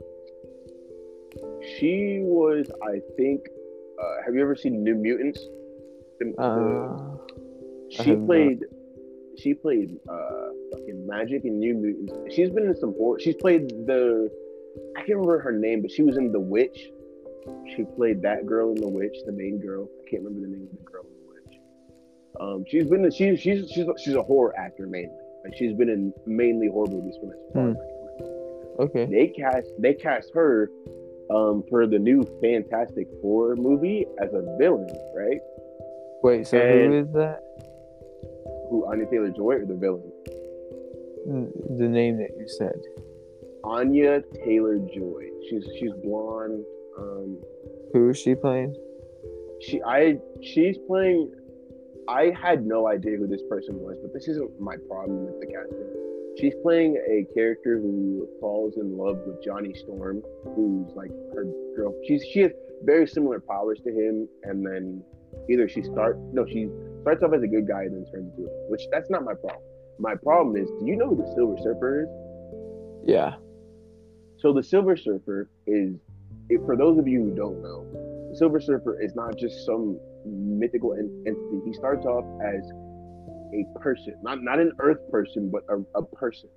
B: She was, I think. Uh, have you ever seen New Mutants? The,
A: uh,
B: the, she played. Not. She played uh, fucking Magic in New Mutants. She's been in some horror. She's played the. I can't remember her name, but she was in The Witch. She played that girl in The Witch, the main girl. I can't remember the name of the girl in The Witch. Um, she's been. She's she's she's she's a horror actor mainly. Like she's been in mainly horror movies for this.
A: Hmm. Okay.
B: They cast. They cast her. Um, for the new Fantastic Four movie as a villain, right?
A: Wait, so and who is that?
B: Who, Anya Taylor-Joy or the villain?
A: The name that you said.
B: Anya Taylor-Joy. She's she's blonde. Um,
A: who is she playing?
B: She I she's playing. I had no idea who this person was, but this isn't my problem with the casting. She's playing a character who falls in love with Johnny Storm, who's like her girl. She's she has very similar powers to him, and then either she start no, she starts off as a good guy and then turns into it. Which that's not my problem. My problem is, do you know who the Silver Surfer is?
A: Yeah.
B: So the Silver Surfer is, for those of you who don't know, the Silver Surfer is not just some mythical entity. He starts off as a person, not not an Earth person, but a, a person.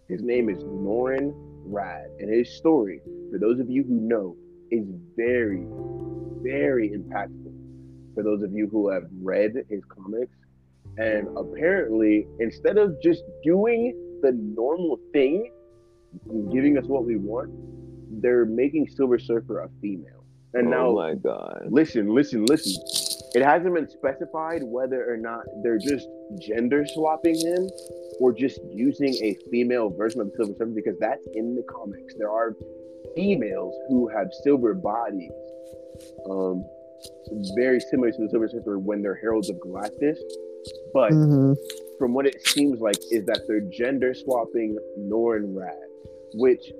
B: His name is Norrin Rad, and his story, for those of you who know, is very, very impactful. For those of you who have read his comics, and apparently, instead of just doing the normal thing, giving us what we want, they're making Silver Surfer a female. And
A: Oh
B: now,
A: my god.
B: listen, listen, listen. It hasn't been specified whether or not they're just gender swapping him or just using a female version of the Silver Surfer, because that's in the comics. There are females who have silver bodies, um, very similar to the Silver Surfer when they're Heralds of Galactus. But
A: Mm-hmm.
B: from what it seems like is that they're gender swapping Norrin Rad, which,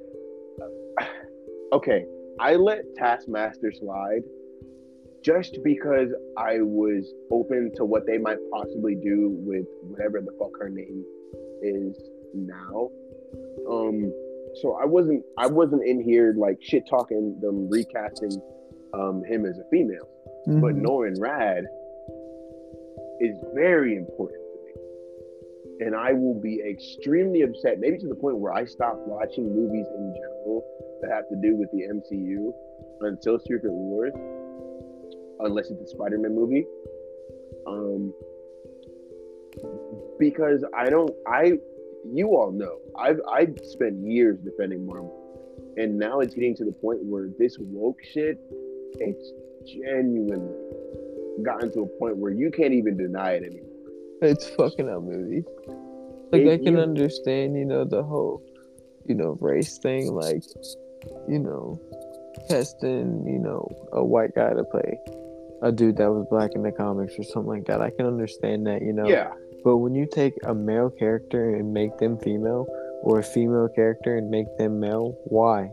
B: okay, I let Taskmaster slide just because I was open to what they might possibly do with whatever the fuck her name is now. Um, so I wasn't I wasn't in here like shit talking them recasting um, him as a female,
A: Mm-hmm.
B: but Norrin Rad is very important to me, and I will be extremely upset, maybe to the point where I stop watching movies in general that have to do with the M C U until Secret Wars, unless it's a Spider-Man movie. Um, because I don't, I, you all know, I've I've spent years defending Marvel, and now it's getting to the point where this woke shit, it's genuinely gotten to a point where you can't even deny it anymore.
A: It's fucking up movies. Like,
B: It-
A: I can
B: you-
A: understand, you know, the whole, you know, race thing, like, you know, casting, you know, a white guy to play a dude that was black in the comics or something like that. I can understand that, you know.
B: Yeah,
A: But when you take a male character and make them female, or a female character and make them male, why?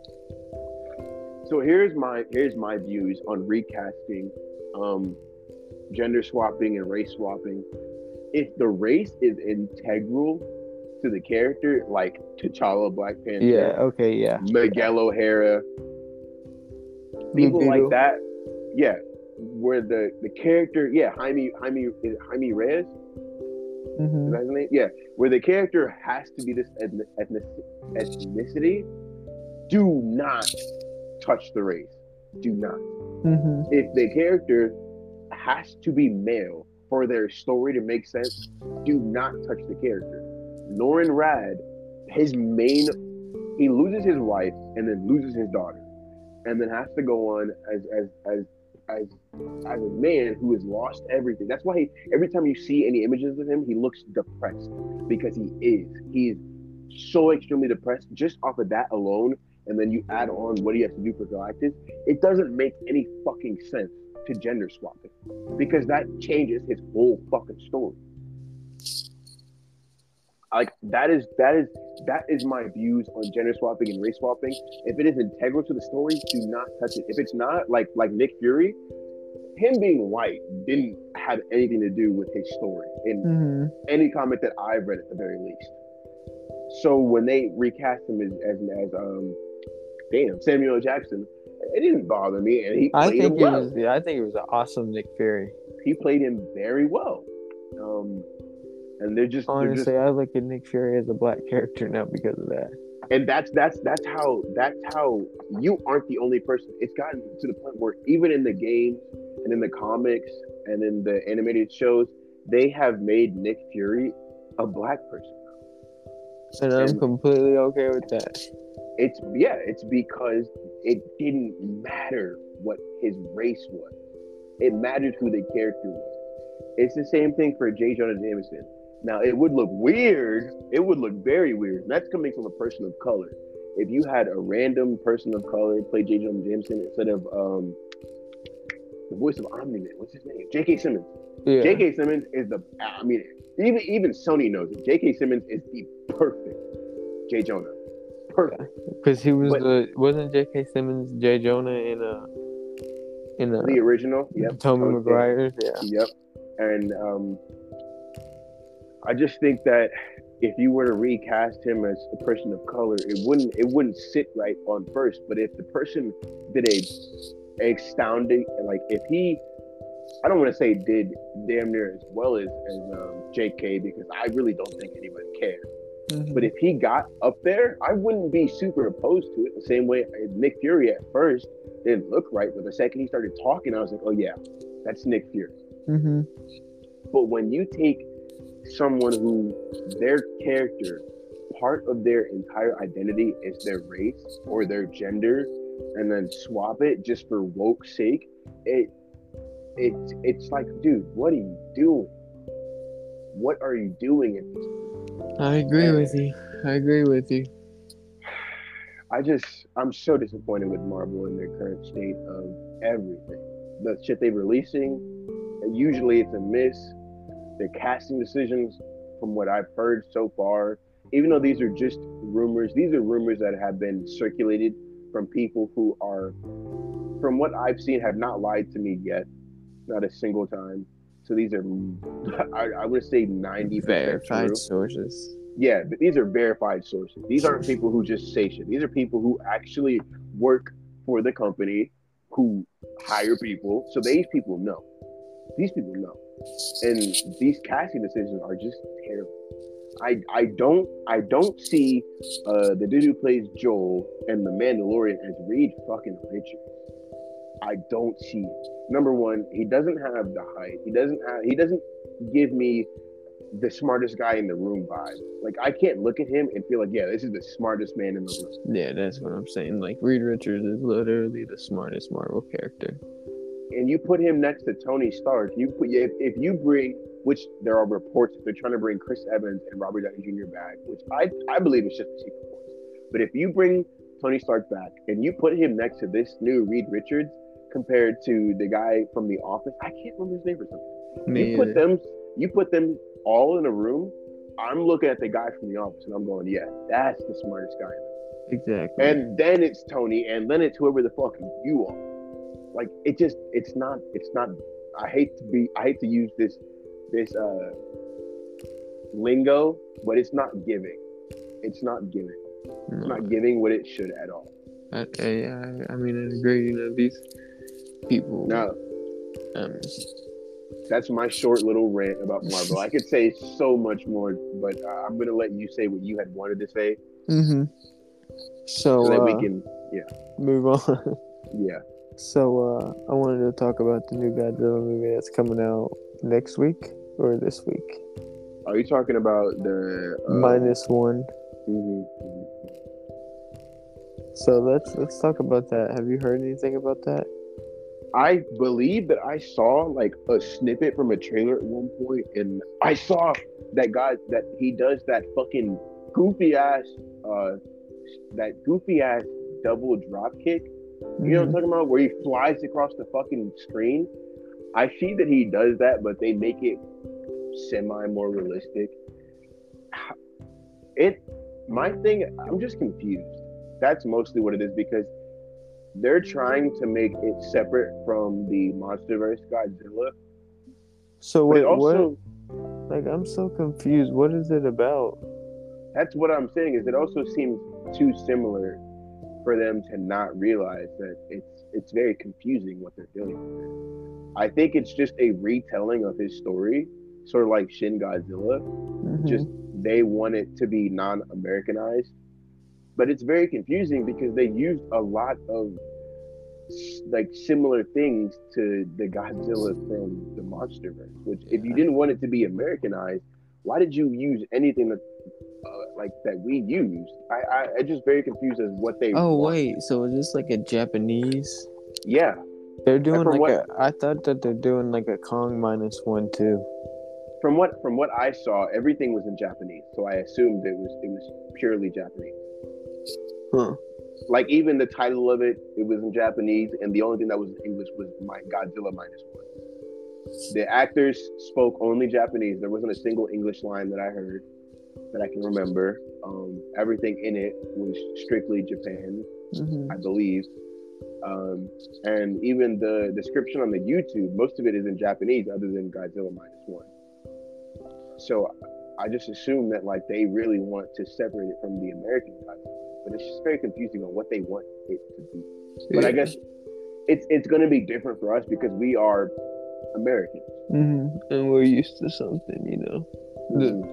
B: so here's my here's my views on recasting, um, gender swapping and race swapping. If the race is integral to the character, like T'Challa, Black Panther,
A: Yeah, okay, yeah.
B: Miguel O'Hara, people
A: Blue
B: like
A: Beetle.
B: that, yeah, where the the character, yeah, Jaime Jaime is it Jaime Reyes, is
A: Mm-hmm.
B: that his name? Yeah, where the character has to be this ethnic, ethnic, ethnicity. Do not touch the race. Do not.
A: Mm-hmm.
B: If the character has to be male for their story to make sense, do not touch the character. Norrin Rad, his main, he loses his wife and then loses his daughter, and then has to go on as as as as as a man who has lost everything. That's why he, every time you see any images of him, he looks depressed, because he is. He is so extremely depressed just off of that alone. And then you add on what he has to do for Galactus, it doesn't make any fucking sense to gender swap it, because that changes his whole fucking story. Like that is that is that is my views on gender swapping and race swapping. If it is integral to the story, do not touch it. If it's not, like like Nick Fury, him being white didn't have anything to do with his story in
A: Mm-hmm.
B: any comic that I've read, at the very least. So when they recast him as as, as um damn Samuel L. Jackson, it didn't bother me, and he
A: I
B: played
A: think
B: him
A: it
B: well.
A: was, yeah, I think it was an awesome Nick Fury.
B: He played him very well. Um, and they're just, they're just,
A: Honestly, I look at Nick Fury as a black character now because of that.
B: and that's that's that's how that's how you aren't the only person. It's gotten to the point where even in the games and in the comics and in the animated shows, they have made Nick Fury a black person.
A: And I'm
B: And-
A: completely okay with that.
B: It's yeah, it's because it didn't matter what his race was. It mattered who the character was. It's the same thing for J. Jonah Jameson. Now, it would look weird. It would look very weird. And that's coming from a person of color. If you had a random person of color play J. Jonah Jameson instead of um, the voice of Omni-Man, what's his name? J K. Simmons.
A: Yeah.
B: J K. Simmons is the, I mean, even even Sony knows it. J K. Simmons is the perfect J. Jonah. Perfect.
A: Because he was
B: But-
A: the, wasn't J K. Simmons J. Jonah in a, in a,
B: The original. Yep.
A: Tommy
B: Tony-
A: Maguire's? Yeah.
B: Yep. And um, I just think that if you were to recast him as a person of color, it wouldn't it wouldn't sit right on first. But if the person did a astounding, like if he, I don't want to say did damn near as well as as um, J K, because I really don't think anybody cared.
A: Mm-hmm.
B: But if he got up there, I wouldn't be super opposed to it. The same way Nick Fury at first didn't look right, but the second he started talking, I was like, oh yeah, that's Nick Fury.
A: Mm-hmm.
B: But when you take someone who their character, part of their entire identity is their race or their gender, and then swap it just for woke sake, it it's it's like, dude, what are you doing? What are you doing at this point?
A: I agree
B: And
A: with you. I agree with you.
B: I just I'm so disappointed with Marvel in their current state of everything. The shit they're releasing, usually it's a miss. Their casting decisions, from what I've heard so far, even though these are just rumors, these are rumors that have been circulated from people who are, from what I've seen, have not lied to me yet, not a single time. So these are, I, I would say ninety percent
A: Verified
B: true.
A: sources.
B: Yeah, but these are verified sources. These aren't people who just say shit. These are people who actually work for the company, who hire people. So these people know. These people know. And these casting decisions are just terrible. I I don't I don't see uh, the dude who plays Joel and the Mandalorian as Reed fucking Richards. I don't see it. Number one, he doesn't have the height. He doesn't have. He doesn't give me the smartest guy in the room vibe. Like, I can't look at him and feel like, yeah, this is the smartest man in the room.
A: Yeah, that's what I'm saying. Like, Reed Richards is literally the smartest Marvel character.
B: And you put him next to Tony Stark. You put if, if you bring, which there are reports they're trying to bring Chris Evans and Robert Downey Junior back, which I I believe is just a secret force. But if you bring Tony Stark back and you put him next to this new Reed Richards compared to the guy from The Office, I can't remember his name for something.
A: Me
B: you put
A: either.
B: them, you put them all in a room. I'm looking at the guy from The Office and I'm going, yeah, that's the smartest guy.
A: Exactly.
B: And then it's Tony, and then it's whoever the fuck you are. Like, it just, it's not, it's not. I hate to be, I hate to use this, this uh, lingo, but it's not giving. It's not giving.
A: No.
B: It's not giving what it should at all.
A: I, I, I mean, I agree. You know, these people.
B: Now,
A: um,
B: that's my short little rant about Marvel. I could say so much more, but uh, I'm gonna let you say what you had wanted to say,
A: mm-hmm. So,
B: so that
A: uh,
B: we can, yeah,
A: move on.
B: yeah.
A: So, uh, I wanted to talk about the new Godzilla movie that's coming out next week or this week.
B: Are you talking about the uh,
A: Minus one.
B: Mm-hmm, mm-hmm.
A: So let's let's talk about that. Have you heard anything about that?
B: I believe that I saw like a snippet from a trailer at one point, and I saw that guy that he does that fucking goofy ass, uh, that goofy ass double drop kick. You know what I'm talking about? Where he flies across the fucking screen. I see that he does that, but they make it semi more realistic. It, my thing, I'm just confused. That's mostly what it is, because they're trying to make it separate from the MonsterVerse Godzilla.
A: So wait,
B: also,
A: what? Like, I'm so confused. What is it about?
B: That's what I'm saying. Is it also seems too similar for them to not realize that it's it's very confusing what they're doing. I think it's just a retelling of his story, sort of like Shin Godzilla.
A: Mm-hmm.
B: Just they want it to be non-Americanized, but it's very confusing because they used a lot of like similar things to the Godzilla from the MonsterVerse. Which, if you didn't want it to be Americanized, why did you use anything that uh, like that we used? I, I I'm just very confused as what they.
A: Oh
B: want.
A: wait, so is this like a Japanese?
B: Yeah,
A: they're doing like
B: what,
A: a. I thought that they're doing like a Kong minus one too.
B: From what from what I saw, everything was in Japanese, so I assumed it was it was purely Japanese.
A: Huh.
B: Like, even the title of it, it was in Japanese, and the only thing that was in English was my Godzilla minus one. The actors spoke only Japanese. There wasn't a single English line that I heard that I can remember. Um, everything in it was strictly Japan,
A: mm-hmm.
B: I believe. Um, and even the description on the YouTube, most of it is in Japanese, other than Godzilla minus one. So I just assume that like they really want to separate it from the American Godzilla. But it's just very confusing on what they want it to be. But yeah. I guess it's it's going to be different for us because we are Americans.
A: Mm-hmm. And we're used to something, you know. Mm-hmm. The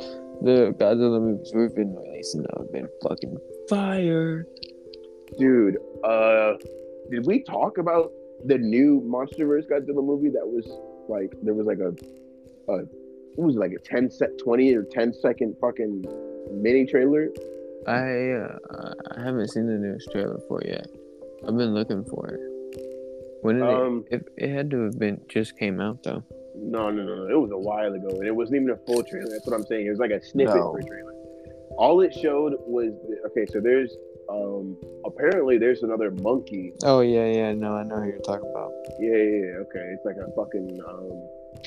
A: The Godzilla movies we've been releasing though have been fucking fire.
B: Dude, uh, did we talk about the new MonsterVerse Godzilla movie that was like there was like a, a it was like a ten set, twenty or ten second fucking mini trailer.
A: I uh, I haven't seen the newest trailer for it yet. I've been looking for it. When did
B: Um,
A: it? It, it had to have been just came out though.
B: No, no, no, no. It was a while ago, and it wasn't even a full trailer. That's what I'm saying. It was like a snippet
A: No.
B: for a trailer. All it showed was okay. So there's um apparently there's another monkey.
A: Oh yeah, yeah. No, I know who you're talking about.
B: Yeah, yeah, yeah. Okay, it's like a fucking um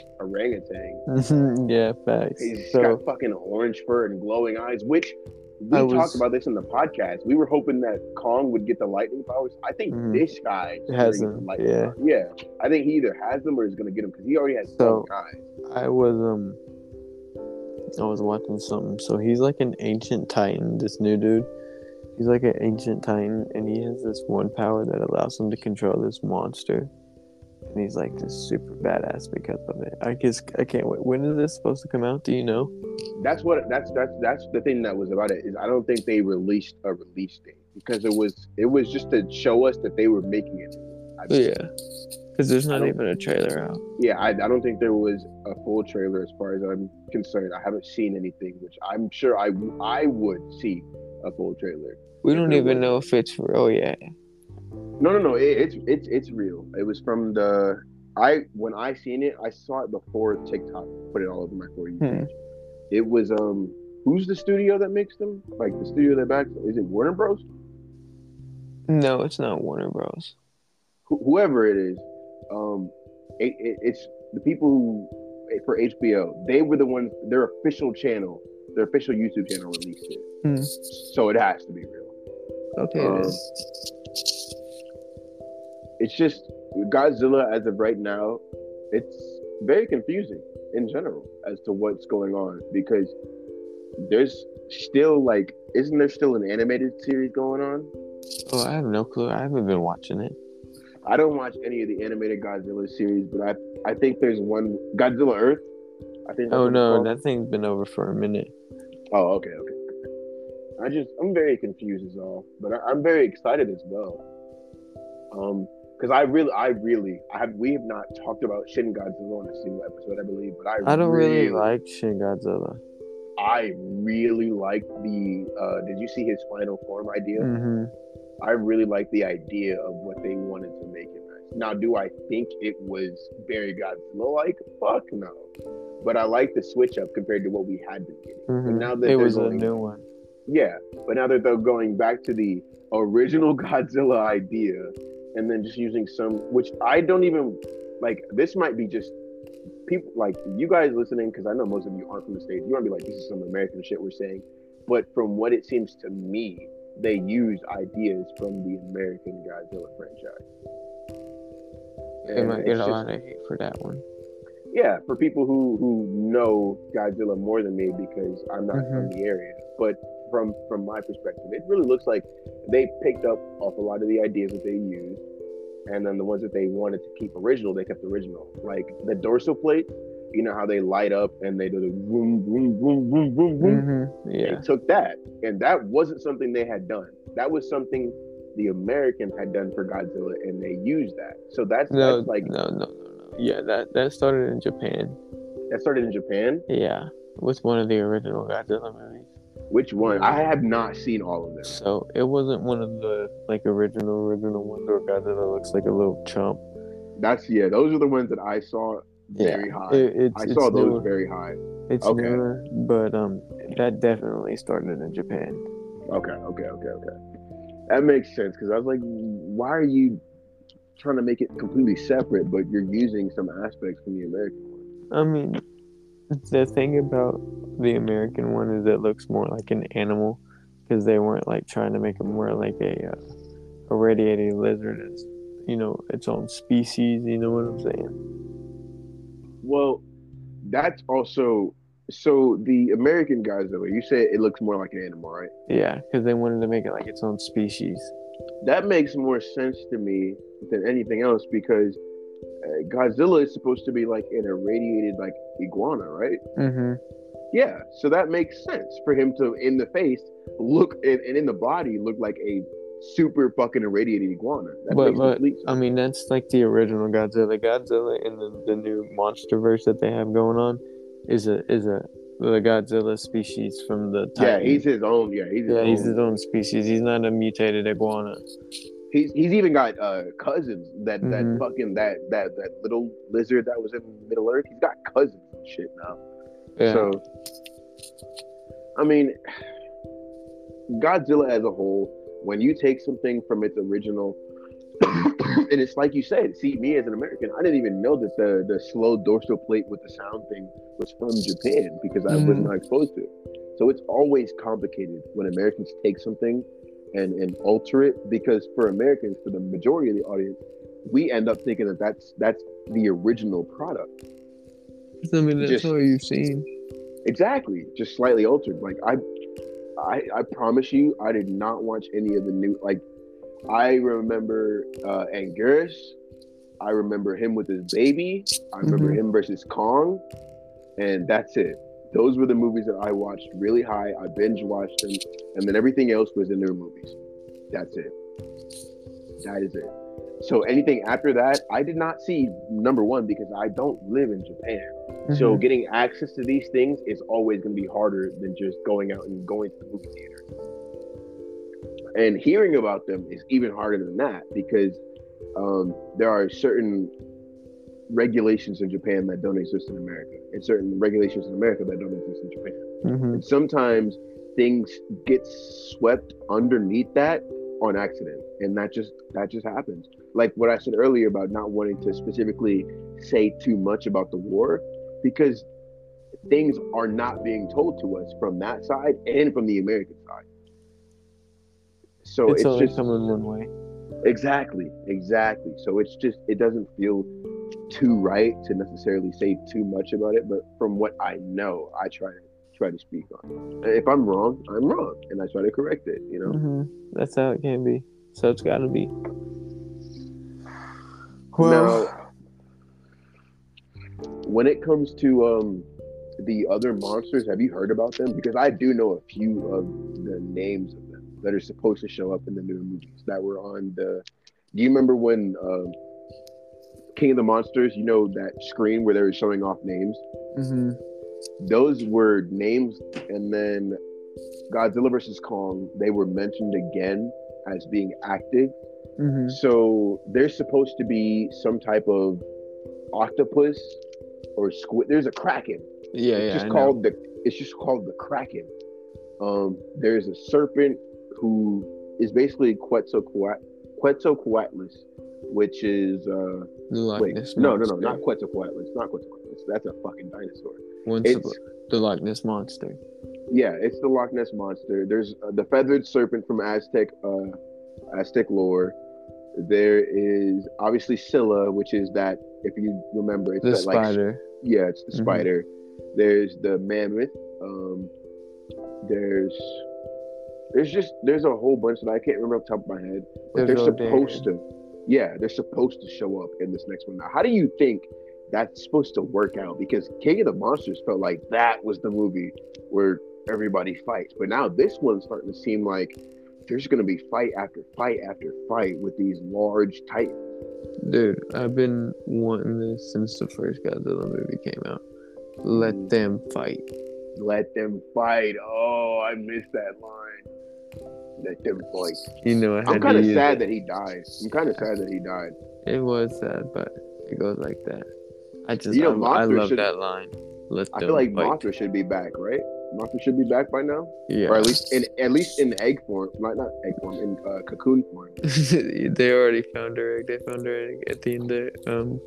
B: orangutan.
A: Yeah, facts.
B: He's
A: So
B: got fucking orange fur and glowing eyes, which we
A: I
B: talked
A: was-
B: about this in the podcast. We were hoping that Kong would get the lightning powers. I think
A: Mhm.
B: this guy is
A: Has
B: gonna get the
A: them,
B: lightning
A: yeah.
B: powers. Yeah, I think he either has them or is gonna get them because he already has
A: So-
B: glowing eyes.
A: I was um I was watching something. So he's like an ancient titan, this new dude. He's like an ancient titan and he has this one power that allows him to control this monster. And he's like this super badass because of it. I guess I can't wait. When is this supposed to come out? Do you know?
B: That's what that's that's that's the thing that was about it is I don't think they released a release date because it was it was just to show us that they were making it. I mean,
A: Yeah. Because there's
B: I
A: not
B: don't-
A: even a trailer out.
B: yeah, I, I don't think there was a full trailer as far as I'm concerned. I haven't seen anything, which I'm sure I I would see a full trailer.
A: We
B: If
A: don't
B: there
A: even
B: was-
A: know if it's real yet.
B: No, no, no. It, it's it's it's real. It was from the I when I seen it, I saw it before TikTok put it all over my for you
A: Hmm.
B: page. It was um who's the studio that makes them? Like the studio that backs them? Is it Warner Bros?
A: No, it's not Warner Bros.
B: Wh- whoever it is, um, it, it, it's the people who for H B O. They were the ones. Their official channel, their official YouTube channel released it,
A: Hmm.
B: so it has to be real.
A: Okay,
B: Um,
A: then.
B: It's just Godzilla as of right now. It's very confusing in general as to what's going on because there's still like, isn't there still an animated series going on?
A: Oh, I have no clue. I haven't been watching it.
B: I don't watch any of the animated Godzilla series, but I I think there's one Godzilla Earth. I think. that's
A: Oh
B: what it's
A: no,
B: called.
A: that thing's been over for a minute.
B: Oh, okay, okay. I just I'm very confused as all, but I, I'm very excited as well. Um, because I really, I really, I have we have not talked about Shin Godzilla on a single episode, I believe, but I
A: I don't really like Shin Godzilla.
B: I really like the. Uh, did you see his final form idea?
A: Mm-hmm.
B: I really like the idea of what they wanted to make it as. Now, do I think it was very Godzilla-like? Fuck no. But I like the switch up compared to what we had been getting.
A: Mm-hmm.
B: But now that
A: It
B: they're
A: was
B: going,
A: a new one.
B: yeah. But now that they're going back to the original Godzilla idea, and then just using some, which I don't even like. This might be just people like you guys listening, because I know most of you aren't from the States. You want to be like, this is some American shit we're saying. But from what it seems to me, they use ideas from the American Godzilla franchise.
A: They
B: And
A: might
B: it's
A: get a
B: just-
A: lot of hate for that one.
B: Yeah, for people who who know Godzilla more than me because I'm not from
A: Mhm.
B: the area. But from from my perspective, it really looks like they picked up off a lot of the ideas that they used, and then the ones that they wanted to keep original, they kept original. Like the dorsal plate, you know how they light up and they do the boom, boom, boom, boom, boom, boom.
A: Mm-hmm. Yeah.
B: They took that, and that wasn't something they had done. That was something the Americans had done for Godzilla, and they used that. So that's,
A: No,
B: that's like
A: no, no, no, no. Yeah, that that started in Japan.
B: that started in Japan.
A: Yeah, with one of the original Godzilla movies.
B: Which one? I have not seen all of them.
A: So it wasn't one of the like original original ones where Godzilla looks like a little chump.
B: That's yeah. Those are the ones that I saw very
A: yeah,
B: high.
A: It, it's,
B: I
A: it's
B: saw those
A: newer.
B: very high.
A: It's
B: okay.
A: newer, but um, that definitely started in Japan.
B: Okay, okay, okay, okay. That makes sense because I was like, why are you trying to make it completely separate, but you're using some aspects from the American one?
A: I mean, the thing about the American one is it looks more like an animal because they weren't like trying to make it more like a uh, a radiated lizard. It's, you know, its own species. You know what I'm saying?
B: Well, that's also so the American Godzilla. You said it looks more like an animal, right?
A: Yeah, because they wanted to make it like its own species.
B: That makes more sense to me than anything else because uh, Godzilla is supposed to be like an irradiated like iguana, right?
A: Mm-hmm.
B: Yeah, so that makes sense for him to, in the face, look and, and in the body look like a super fucking irradiated iguana. That
A: But
B: makes
A: but
B: complete
A: I
B: sense.
A: mean that's like the original Godzilla. Godzilla in the, the new monster verse that they have going on is a is a the Godzilla species from the
B: Yeah,
A: Titan.
B: he's his own. Yeah, he's his
A: Yeah, he's his
B: own.
A: own species. He's not a mutated iguana.
B: He's he's even got uh cousins. That that
A: Hmm.
B: fucking that that that little lizard that was in Middle Earth. He's got cousins and shit now.
A: Yeah.
B: So I mean, Godzilla as a whole, when you take something from its original, and it's like you said, see, me as an American, I didn't even know that the the slow dorsal plate with the sound thing was from Japan because I was
A: Hmm.
B: not exposed to it. So it's always complicated when Americans take something and and alter it because for Americans, for the majority of the audience, we end up thinking that that's that's the original product.
A: I mean that's
B: Just
A: all you've seen.
B: exactly, just slightly altered. Like I I I promise you, I did not watch any of the new like I remember uh, Anguirus. I remember him with his baby. I remember
A: Hmm.
B: him versus Kong, and that's it. Those were the movies that I watched really high. I binge watched them, and then everything else was in their movies. That's it. That is it. So anything after that, I did not see number one because I don't live in Japan. So
A: Hmm.
B: getting access to these things is always going to be harder than just going out and going to the movie theater. And hearing about them is even harder than that because um, there are certain regulations in Japan that don't exist in America, and certain regulations in America that don't exist in Japan.
A: Hmm.
B: And sometimes things get swept underneath that on accident, and that just that just happens. Like what I said earlier about not wanting to specifically say too much about the war, because things are not being told to us from that side and from the American side. So
A: It's
B: it's
A: only
B: just
A: coming one way.
B: exactly, exactly. So it's just it doesn't feel too right to necessarily say too much about it, but from what I know, I try to try to speak on. If I'm wrong, I'm wrong, and I try to correct it. You know.
A: Hmm. That's how it can be. So it's got to be.
B: Now,
A: Well,
B: when it comes to um the other monsters, have you heard about them? Because I do know a few of the names of them that are supposed to show up in the new movies that were on the. Do you remember when um, King of the Monsters? You know that screen where they were showing off names.
A: hmm
B: Those were names, and then Godzilla versus Kong, they were mentioned again as being active.
A: hmm
B: So there's supposed to be some type of octopus or squid. There's a kraken.
A: yeah,
B: It's
A: yeah,
B: just
A: I know.
B: called the. It's just called the kraken. Um, there's a serpent who is basically Quetzalcoatl, Quetzalcoatlus, which is uh,
A: The Loch
B: wait,
A: Ness
B: no, no, no,
A: monster.
B: not Quetzalcoatlus, not Quetzalcoatlus. That's a fucking dinosaur.
A: Once upon
B: It's
A: the Loch Ness monster.
B: yeah, it's the Loch Ness monster. There's uh, the feathered serpent from Aztec uh, Aztec lore. There is obviously Scylla, which is that if you remember, it's
A: The
B: that like
A: spider.
B: yeah, it's the
A: Hmm.
B: spider. There's the mammoth. Um, there's there's just there's a whole bunch that I can't remember off the top of my head, but
A: There's
B: they're supposed
A: Rodan.
B: to. Yeah, they're supposed to show up in this next one. Now, how do you think that's supposed to work out? Because King of the Monsters felt like that was the movie where everybody fights, but now this one's starting to seem like there's going to be fight after fight after fight with these large titans.
A: Dude, I've been wanting this since the first Godzilla movie came out. Let them fight.
B: Let them fight. Oh, I missed that line. Let them fight.
A: You know I
B: I'm
A: had to
B: kind of
A: use
B: sad
A: it.
B: that he died. I'm kind of sad that he died.
A: It was sad, but it goes like that. I just
B: You
A: I,
B: know,
A: I
B: Mothra
A: love
B: should.
A: that line. Let
B: I feel
A: them
B: like
A: fight.
B: Mothra should be back, right? Mothra should be back by now,
A: Yeah.
B: or at least in at least in egg form, not not egg form, in uh, cocoon form.
A: They already found her egg. They found her egg at the end of um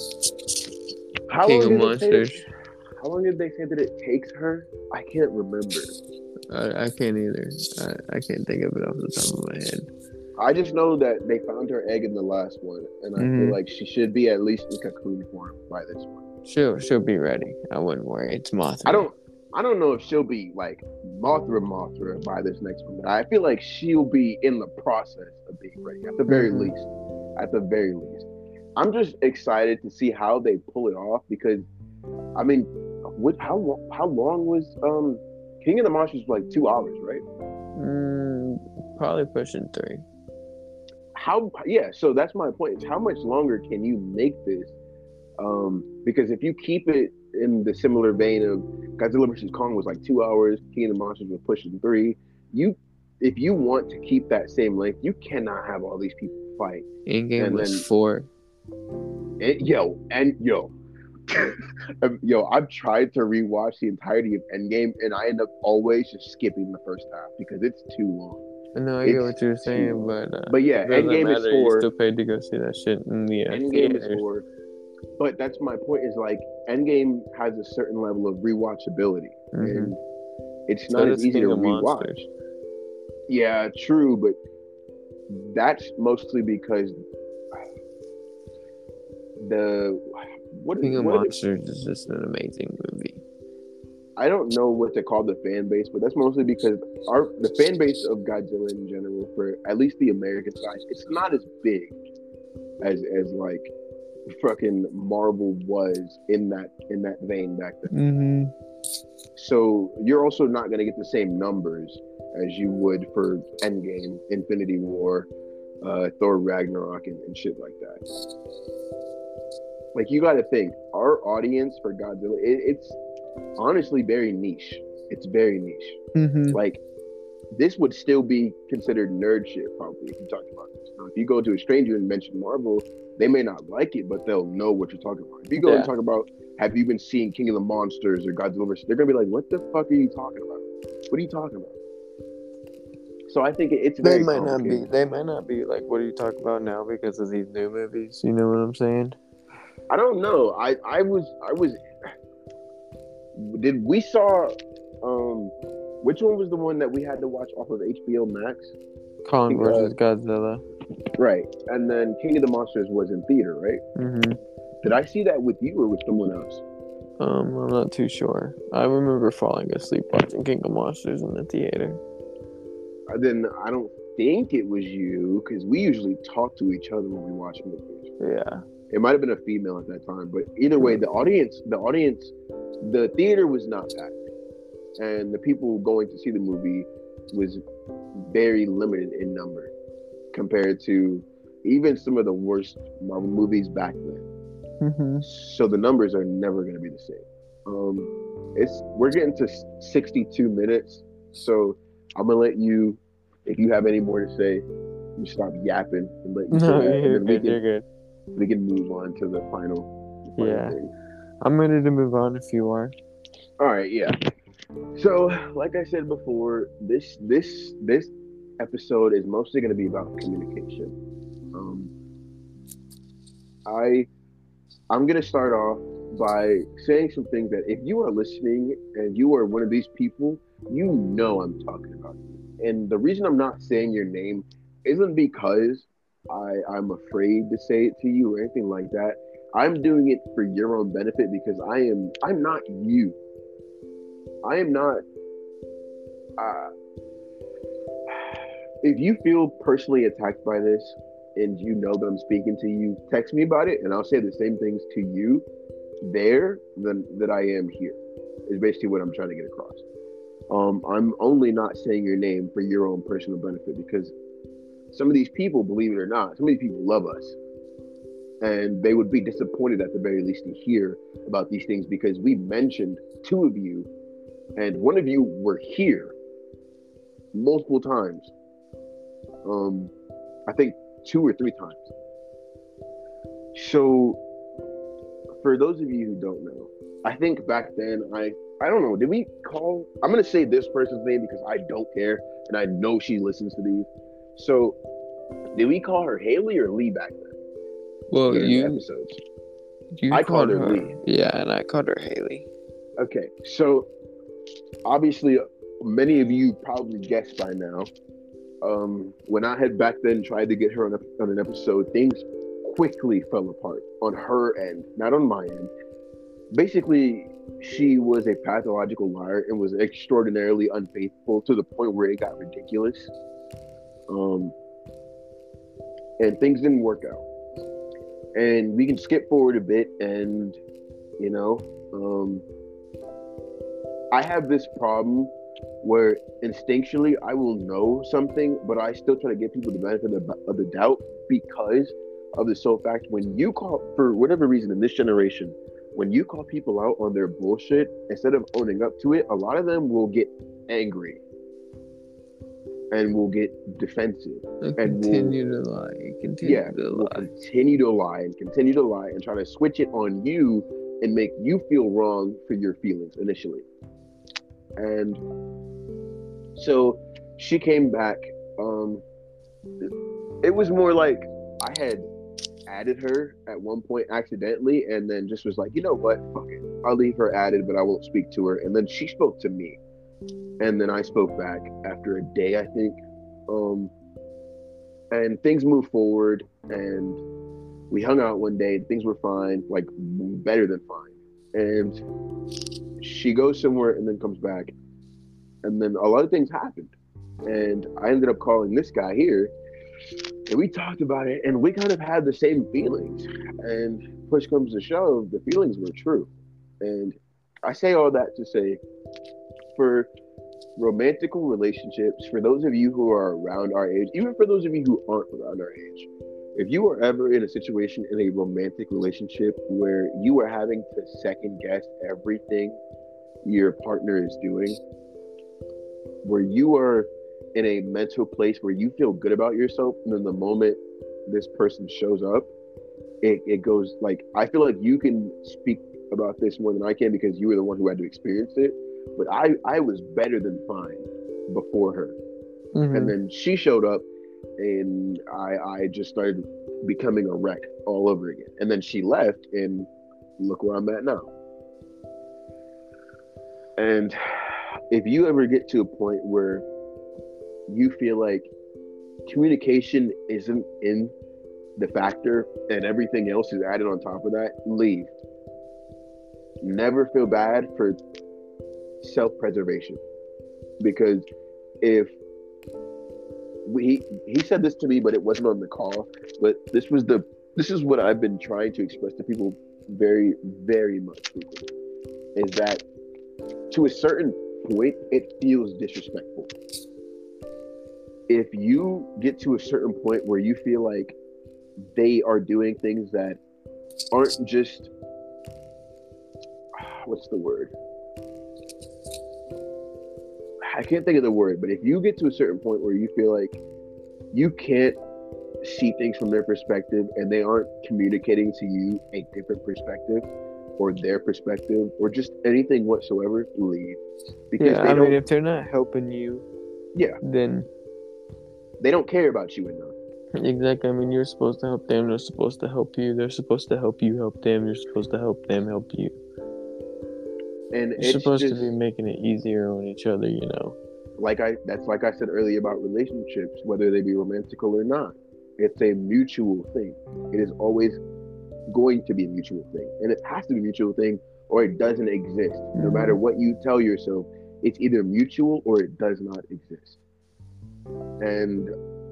B: How
A: King
B: long
A: of
B: did it say?
A: Monsters.
B: How long did they say that it takes her? I can't remember.
A: I, I can't either. I, I can't think of it off the top of my head.
B: I just know that they found her egg in the last one, and I
A: Mhm.
B: feel like she should be at least in cocoon form by this one.
A: She'll she'll be ready. I wouldn't worry. It's Mothra.
B: I don't. I don't know if she'll be like Mothra Mothra by this next one, but I feel like she'll be in the process of being ready at the very
A: Mhm.
B: least. At the very least, I'm just excited to see how they pull it off because, I mean, what? How lo- how long was um King of the Monsters? Like two hours, right?
A: Mm, probably pushing three.
B: How? Yeah. So that's my point. Is how much longer can you make this? Um, because if you keep it in the similar vein of Godzilla versus Kong was like two hours, King of the Monsters was pushing three. You, if you want to keep that same length, you cannot have all these people fight.
A: Endgame
B: And
A: was
B: then,
A: four.
B: and, yo, and yo, um, yo, I've tried to rewatch the entirety of Endgame, and I end up always just skipping the first half because it's too long.
A: I know I get
B: It's
A: what you're
B: too
A: saying,
B: long.
A: but uh,
B: But yeah,
A: it doesn't
B: Endgame is
A: matter. You
B: four.
A: still paid to go see that shit in the uh,
B: Endgame is
A: theaters.
B: four. But that's my point. Is like Endgame has a certain level of rewatchability,
A: Mm-hmm.
B: and it's
A: So
B: not as
A: does
B: easy
A: King
B: to
A: of
B: rewatch.
A: Monsters.
B: Yeah, true, but that's mostly because the what
A: King of
B: what are
A: Monsters is just an amazing movie.
B: I don't know what to call the fan base, but that's mostly because our the fan base of Godzilla in general, for at least the American side, it's not as big as as like fucking Marvel was in that in that vein back then.
A: Mm-hmm.
B: So you're also not going to get the same numbers as you would for Endgame, Infinity War, uh, Thor Ragnarok, and, and shit like that. Like you got to think, our audience for Godzilla, it, it's honestly very niche. It's very niche.
A: Mm-hmm.
B: Like this would still be considered nerd shit probably if you talk about this. Now, if you go to a stranger and mention Marvel, they may not like it, but they'll know what you're talking about. If you go
A: Yeah.
B: and talk about, have you been seeing King of the Monsters or Godzilla versus, they're gonna be like, what the fuck are you talking about? What are you talking about? So I think it, it's
A: They
B: very
A: might not be.
B: complicated.
A: They might not be like, what are you talking about now because of these new movies? You know what I'm saying?
B: I don't know. I I was I was. Did we saw, um, which one was the one that we had to watch off of H B O Max?
A: Kong
B: King-
A: versus
B: uh,
A: Godzilla.
B: Right, and then King of the Monsters was in theater, right?
A: Mm-hmm.
B: Did I see that with you or with someone else?
A: Um, I'm not too sure. I remember falling asleep watching King of Monsters in the theater.
B: Uh, Then I don't think it was you because we usually talk to each other when we watch movies.
A: Yeah.
B: It might have been a female at that time, but either way, the audience, the audience, the theater was not packed, and the people going to see the movie was very limited in number compared to even some of the worst Marvel movies back then.
A: Mm-hmm.
B: So the numbers are never going to be the same. Um, it's we're getting to sixty-two minutes, so I'm gonna let you, if you have any more to say, you stop yapping and let you say
A: No,
B: that, and
A: you're
B: then we
A: good.
B: can
A: You're good.
B: we can move on to the final, the final
A: Yeah.
B: thing.
A: I'm ready to move on if you are.
B: All right, yeah. So, like I said before, this this this episode is mostly going to be about communication. Um, I I'm going to start off by saying some things that if you are listening and you are one of these people, you know I'm talking about you. And the reason I'm not saying your name isn't because I I'm afraid to say it to you or anything like that. I'm doing it for your own benefit because I am I'm not you. I am not. Uh, if you feel personally attacked by this and you know that I'm speaking to you, text me about it and I'll say the same things to you there than that I am here. Is basically what I'm trying to get across. Um, I'm only not saying your name for your own personal benefit because some of these people, believe it or not, some of these people love us. And they would be disappointed at the very least to hear about these things because we mentioned two of you and one of you were here multiple times. Um, I think two or three times. So, for those of you who don't know, I think back then I I don't know. Did we call? I'm gonna say this person's name because I don't care and I know she listens to these. So, did we call her Haley or Lee back then?
A: Well,
B: During the
A: you
B: episodes.
A: you
B: I
A: called
B: called her
A: her
B: Lee.
A: Yeah, and I called her Haley.
B: Okay, so obviously many of you probably guessed by now. Um, when I had back then tried to get her on, a, on an episode, things quickly fell apart on her end, not on my end. Basically, she was a pathological liar and was extraordinarily unfaithful to the point where it got ridiculous. Um, and things didn't work out. And we can skip forward a bit and, you know, um, I have this problem where instinctually I will know something, but I still try to give people the benefit of the, of the doubt because of the sole fact when you call, for whatever reason in this generation, when you call people out on their bullshit, instead of owning up to it, a lot of them will get angry and will get defensive
A: and
B: and
A: continue
B: will,
A: to lie, continue
B: yeah,
A: to
B: will
A: lie.
B: continue to lie and continue to lie and try to switch it on you and make you feel wrong for your feelings initially. And so she came back. Um, it was more like I had added her at one point accidentally, and then just was like, you know what, fuck it, I'll leave her added, but I won't speak to her. And then she spoke to me, and then I spoke back after a day, I think. Um, and things moved forward, and we hung out one day. And things were fine, like better than fine. And she goes somewhere and then comes back, and then a lot of things happened. And I ended up calling this guy here, and we talked about it, and we kind of had the same feelings. And push comes to shove, the feelings were true. And I say all that to say, for romantical relationships, for those of you who are around our age, even for those of you who aren't around our age, if you are ever in a situation in a romantic relationship where you are having to second guess everything your partner is doing, where you are in a mental place where you feel good about yourself, and then the moment this person shows up, it, it goes like, I feel like you can speak about this more than I can because you were the one who had to experience it. But I, I was better than fine before her. Mm-hmm. And then she showed up, and I, I just started becoming a wreck all over again. And then she left, and look where I'm at now. And if you ever get to a point where you feel like communication isn't in the factor and everything else is added on top of that, leave. Never feel bad for self-preservation, because if we he said this to me, but it wasn't on the call, but this was the this is what I've been trying to express to people very, very much frequently, is that to a certain point it feels disrespectful. If you get to a certain point where you feel like they are doing things that aren't just, what's the word? I can't think of the word, but if you get to a certain point where you feel like you can't see things from their perspective and they aren't communicating to you a different perspective or their perspective or just anything whatsoever, leave.
A: Because yeah, I mean, if they're not helping you,
B: yeah,
A: then
B: they don't care about you enough.
A: Exactly. I mean, you're supposed to help them. They're supposed to help you. They're supposed to help you help them. You're supposed to help them help you.
B: And
A: you're
B: it's
A: supposed
B: just,
A: to be making it easier on each other, you know.
B: Like I, that's like I said earlier about relationships, whether they be romantical or not. It's a mutual thing. It is always going to be a mutual thing, and it has to be a mutual thing, or it doesn't exist. Mm-hmm. No matter what you tell yourself, it's either mutual or it does not exist. And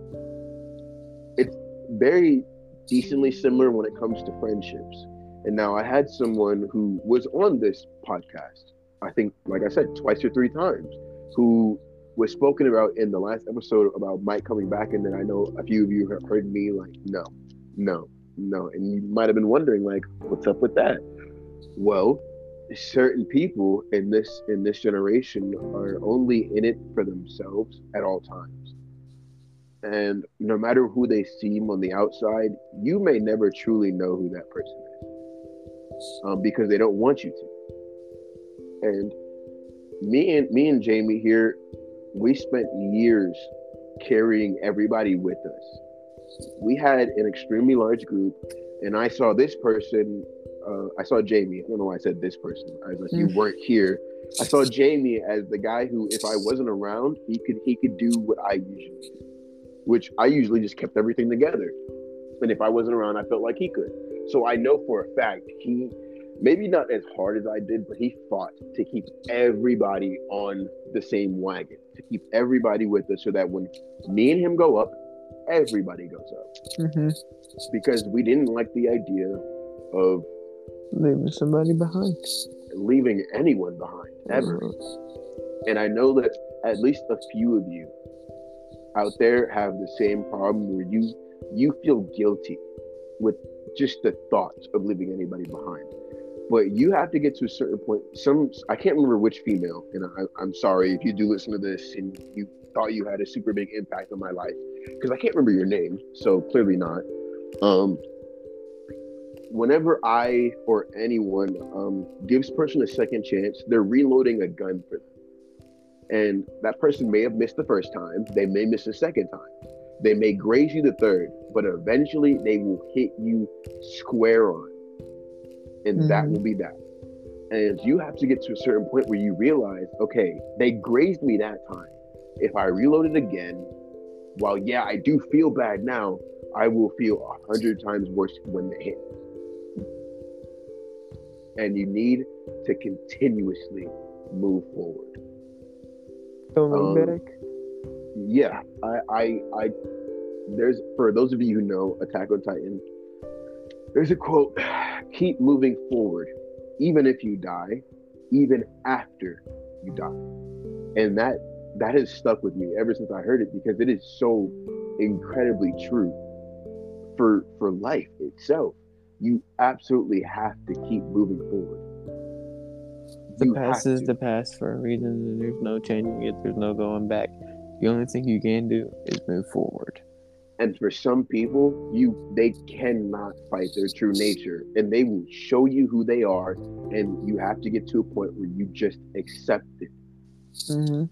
B: it's very decently similar when it comes to friendships. And now I had someone who was on this podcast, I think, like I said, twice or three times, who was spoken about in the last episode about Mike coming back. And then I know a few of you have heard me like, no, no, no. And you might have been wondering, like, what's up with that? Well, certain people in this in this generation are only in it for themselves at all times. And no matter who they seem on the outside, you may never truly know who that person is, um, because they don't want you to. And me and me and Jamie here, we spent years carrying everybody with us. We had an extremely large group, and I saw this person. Uh, I saw Jamie. I don't know why I said this person. I was like, you weren't here. I saw Jamie as the guy who, if I wasn't around, he could he could do what I usually do, which I usually just kept everything together. And if I wasn't around, I felt like he could. So I know for a fact he, maybe not as hard as I did, but he fought to keep everybody on the same wagon, to keep everybody with us, so that when me and him go up, everybody goes up.
A: Mm-hmm.
B: Because we didn't like the idea of
A: leaving somebody behind.
B: leaving anyone behind ever.
A: Mm-hmm.
B: And I know that at least a few of you out there have the same problem where you you feel guilty with just the thoughts of leaving anybody behind. But you have to get to a certain point. Some I can't remember which female, and I, I'm sorry if you do listen to this and you thought you had a super big impact on my life because I can't remember your name, so clearly not. Um, whenever I or anyone um, gives person a second chance, they're reloading a gun for them. And that person may have missed the first time, they may miss the second time, they may graze you the third, but eventually they will hit you square on, and mm-hmm. that will be that. And you have to get to a certain point where you realize, okay, they grazed me that time. If I reload it again, while yeah, I do feel bad now, I will feel a hundred times worse when they hit. And you need to continuously move forward.
A: Don't look um, back.
B: Yeah, I, I, I, there's, for those of you who know Attack on Titan, there's a quote, keep moving forward, even if you die, even after you die. And that, that has stuck with me ever since I heard it, because it is so incredibly true for, for life itself. You absolutely have to keep moving forward.
A: The you past is to. the past for a reason, and there's no changing it. There's no going back. The only thing you can do is move forward.
B: And for some people, you they cannot fight their true nature, and they will show you who they are, and you have to get to a point where you just accept it.
A: Mm-hmm.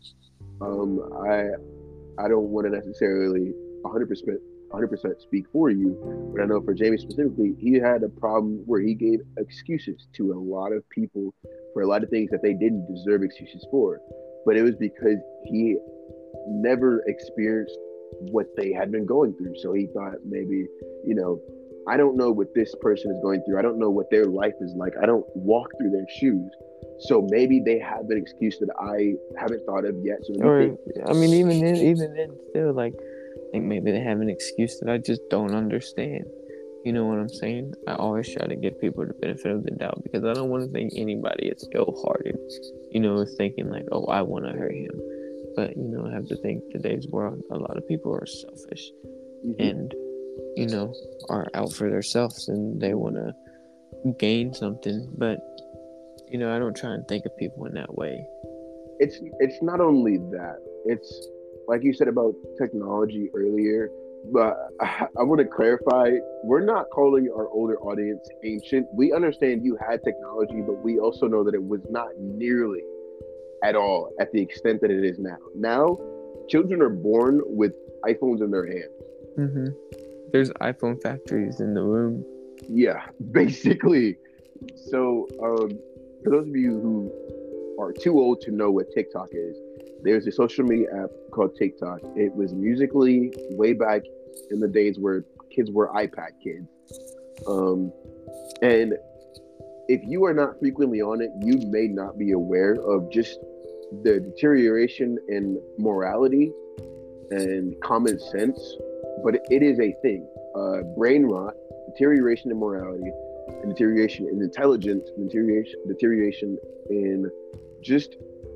B: Um, I I don't want to necessarily one hundred percent one hundred percent speak for you, but I know for Jamie specifically, he had a problem where he gave excuses to a lot of people for a lot of things that they didn't deserve excuses for. But it was because he never experienced what they had been going through. So he thought maybe, you know, I don't know what this person is going through. I don't know what their life is like. I don't walk through their shoes. So maybe they have an excuse that I haven't thought of yet. So
A: or,
B: think,
A: I mean, even then, even then, still, like, I think maybe they have an excuse that I just don't understand. You know what I'm saying? I always try to give people the benefit of the doubt, because I don't want to think anybody is ill-hearted, you know, is thinking like, oh, I want to hurt him. But, you know, I have to think today's world, a lot of people are selfish mm-hmm. and, you know, are out for themselves, and they want to gain something. But, you know, I don't try and think of people in that way.
B: It's it's not only that. It's like you said about technology earlier, but I, I want to clarify, we're not calling our older audience ancient. We understand you had technology, but we also know that it was not nearly at all at the extent that it is now. Now, children are born with iPhones in their hands.
A: Mm-hmm. There's iPhone factories in the room.
B: Yeah, basically. So, um, for those of you who are too old to know what TikTok is, there's a social media app called TikTok. It was Musical.ly way back in the days where kids were iPad kids. Um, and if you are not frequently on it, you may not be aware of just the deterioration in morality and common sense, but it is a thing. Uh, brain rot, deterioration in morality, and deterioration in intelligence, deterioration, deterioration in just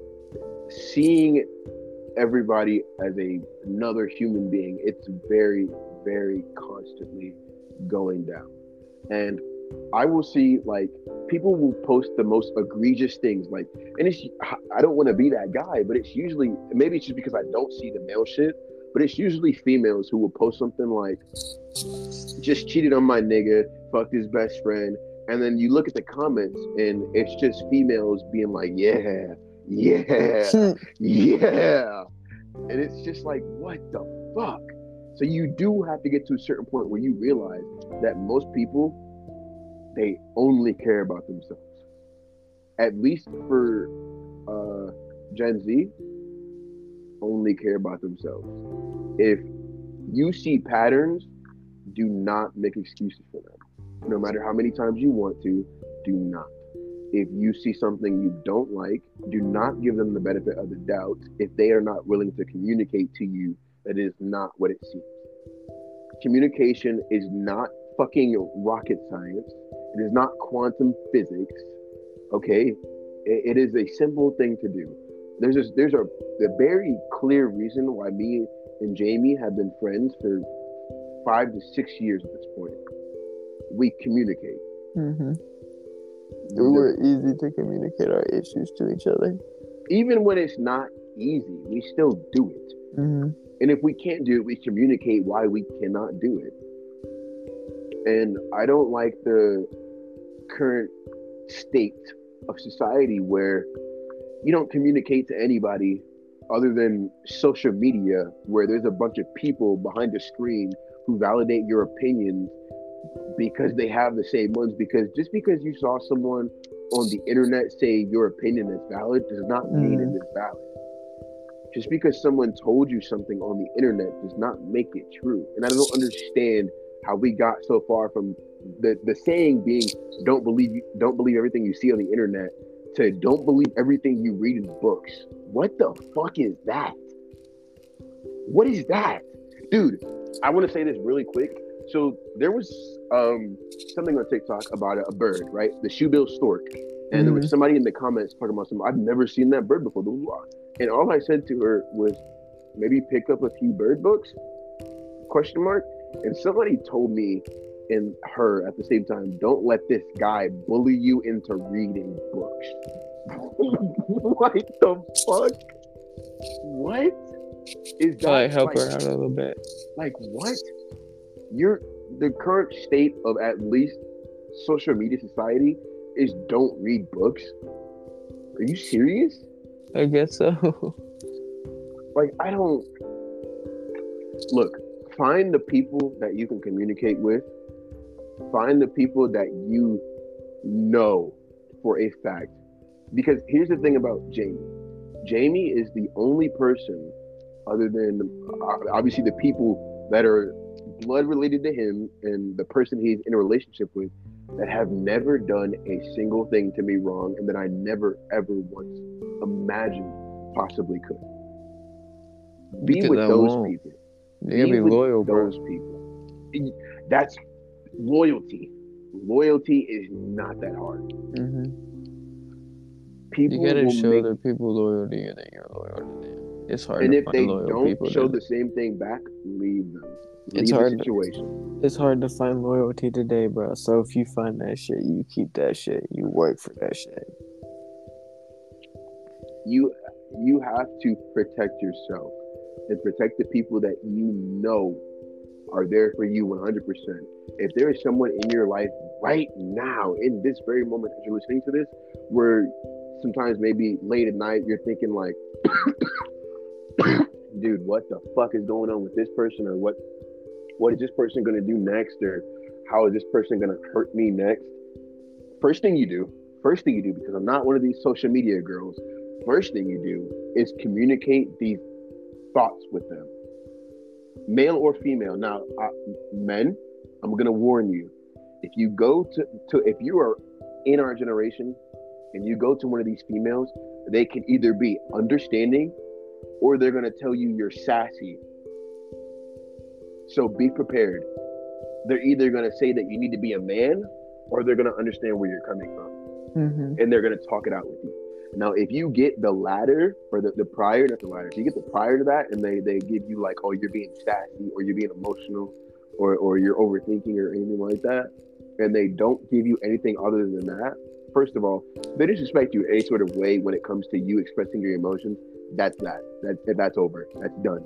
B: seeing everybody as a another human being. It's very, very constantly going down. And I will see, like, people will post the most egregious things, like, and it's, I don't want to be that guy, but it's usually, maybe it's just because I don't see the male shit, but it's usually females who will post something like, just cheated on my nigga, fucked his best friend, and then you look at the comments and it's just females being like, yeah, yeah, yeah, and it's just like, what the fuck? So you do have to get to a certain point where you realize that most people, they only care about themselves. At least for uh, Gen Z, only care about themselves. If you see patterns, do not make excuses for them. No matter how many times you want to, do not. If you see something you don't like, do not give them the benefit of the doubt if they are not willing to communicate to you that it is not what it seems. Communication is not fucking rocket science. It is not quantum physics. Okay, it, it is a simple thing to do. There's a, there's a, a very clear reason why me and Jamie have been friends for five to six years at this point. We communicate.
A: Mm-hmm.
B: The-
A: We're easy to communicate our issues to each other.
B: even when it's not easy, we still do it.
A: Mm-hmm.
B: And if we can't do it, we communicate why we cannot do it. And I don't like the current state of society where you don't communicate to anybody other than social media, where there's a bunch of people behind the screen who validate your opinions because they have the same ones. Because just because you saw someone on the internet say your opinion is valid does not mean
A: Mhm.
B: it is valid. Just because someone told you something on the internet does not make it true. And I don't understand how we got so far from the, the saying being don't believe you don't believe everything you see on the internet to don't believe everything you read in books. What the fuck is that? What is that? Dude, I want to say this really quick. So there was um something on TikTok about a, a bird, right? The shoebill stork. And there was
A: Mhm.
B: somebody in the comments talking about something. I've never seen that bird before. Blah, blah, blah. And all I said to her was maybe pick up a few bird books? Question mark. And somebody told me and her at the same time, don't let this guy bully you into reading books. What the fuck? What is that?
A: Like help
B: like,
A: her out a little bit.
B: like what? You're the current state of at least social media society is don't read books. Are you serious?
A: I guess so.
B: Like I don't look. Find the people that you can communicate with. Find the people that you know for a fact. Because here's the thing about Jamie. Jamie is the only person, other than uh, obviously the people that are blood related to him and the person he's in a relationship with, that have never done a single thing to me wrong and that I never ever once imagined possibly could. Be
A: Because
B: with
A: I
B: those
A: won't.
B: people.
A: You gotta be
B: with
A: loyal, bro.
B: those people. That's loyalty. Loyalty is not that hard.
A: Mm-hmm.
B: People
A: You gotta
B: will
A: show
B: make,
A: the people loyal to you that you're loyal to them. It's hard
B: and
A: to
B: if
A: find
B: they
A: loyal
B: don't
A: people.
B: show
A: To
B: the same thing back, leave them. Leave
A: It's
B: the
A: hard to-
B: situation.
A: It's hard to find loyalty today, bro. So if you find that shit, you keep that shit. You work for that shit.
B: You you have to protect yourself and protect the people that you know are there for you one hundred percent. If there is someone in your life right now, in this very moment as you're listening to this, where sometimes maybe late at night you're thinking like, dude, what the fuck is going on with this person, or what what is this person going to do next, or how is this person going to hurt me next? First thing you do, first thing you do, because I'm not one of these social media girls, first thing you do is communicate these thoughts with them, male or female. Now, uh, men, I'm going to warn you, if you go to, to, if you are in our generation and you go to one of these females, they can either be understanding or they're going to tell you you're sassy. So be prepared. They're either going to say that you need to be a man or they're going to understand where you're coming from.
A: Mm-hmm.
B: And they're going to talk it out with you. Now, if you get the latter or the, the prior, not the latter, if you get the prior to that and they, they give you like, oh, you're being sassy or you're being emotional or, or you're overthinking or anything like that, and they don't give you anything other than that, first of all, they disrespect you any sort of way when it comes to you expressing your emotions. That's that. That, that's over. That's done.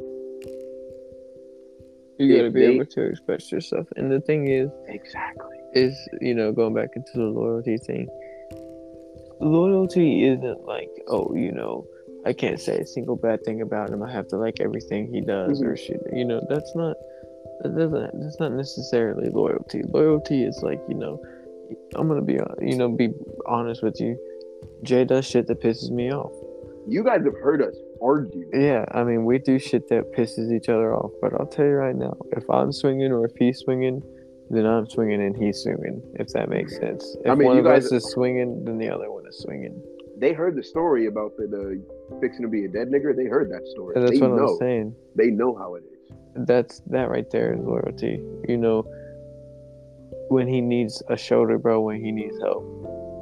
A: You gotta
B: If
A: be
B: they-
A: able to express yourself. And the thing is,
B: Exactly.
A: is, you know, going back into the loyalty thing, loyalty isn't like, oh, you know, I can't say a single bad thing about him. I have to like everything he does
B: Mhm.
A: or shit. You know, that's not, that doesn't, that's not necessarily loyalty. Loyalty is like, you know, I'm gonna be, you know, be honest with you. Jay does shit that pisses me off.
B: You guys have heard us argue.
A: Yeah, I mean, we do shit that pisses each other off. But I'll tell you right now, if I'm swinging or if he's swinging, then I'm swinging and he's swinging, if that makes sense. If
B: I mean,
A: one
B: you
A: of
B: guys-
A: us is swinging, then the other one is swinging.
B: They heard the story about the, the fixing to be a dead nigger. They heard that story.
A: And that's
B: they
A: what
B: know.
A: I'm saying.
B: They know how it is.
A: That's that right there is loyalty. You know, when he needs a shoulder, bro, when he needs help.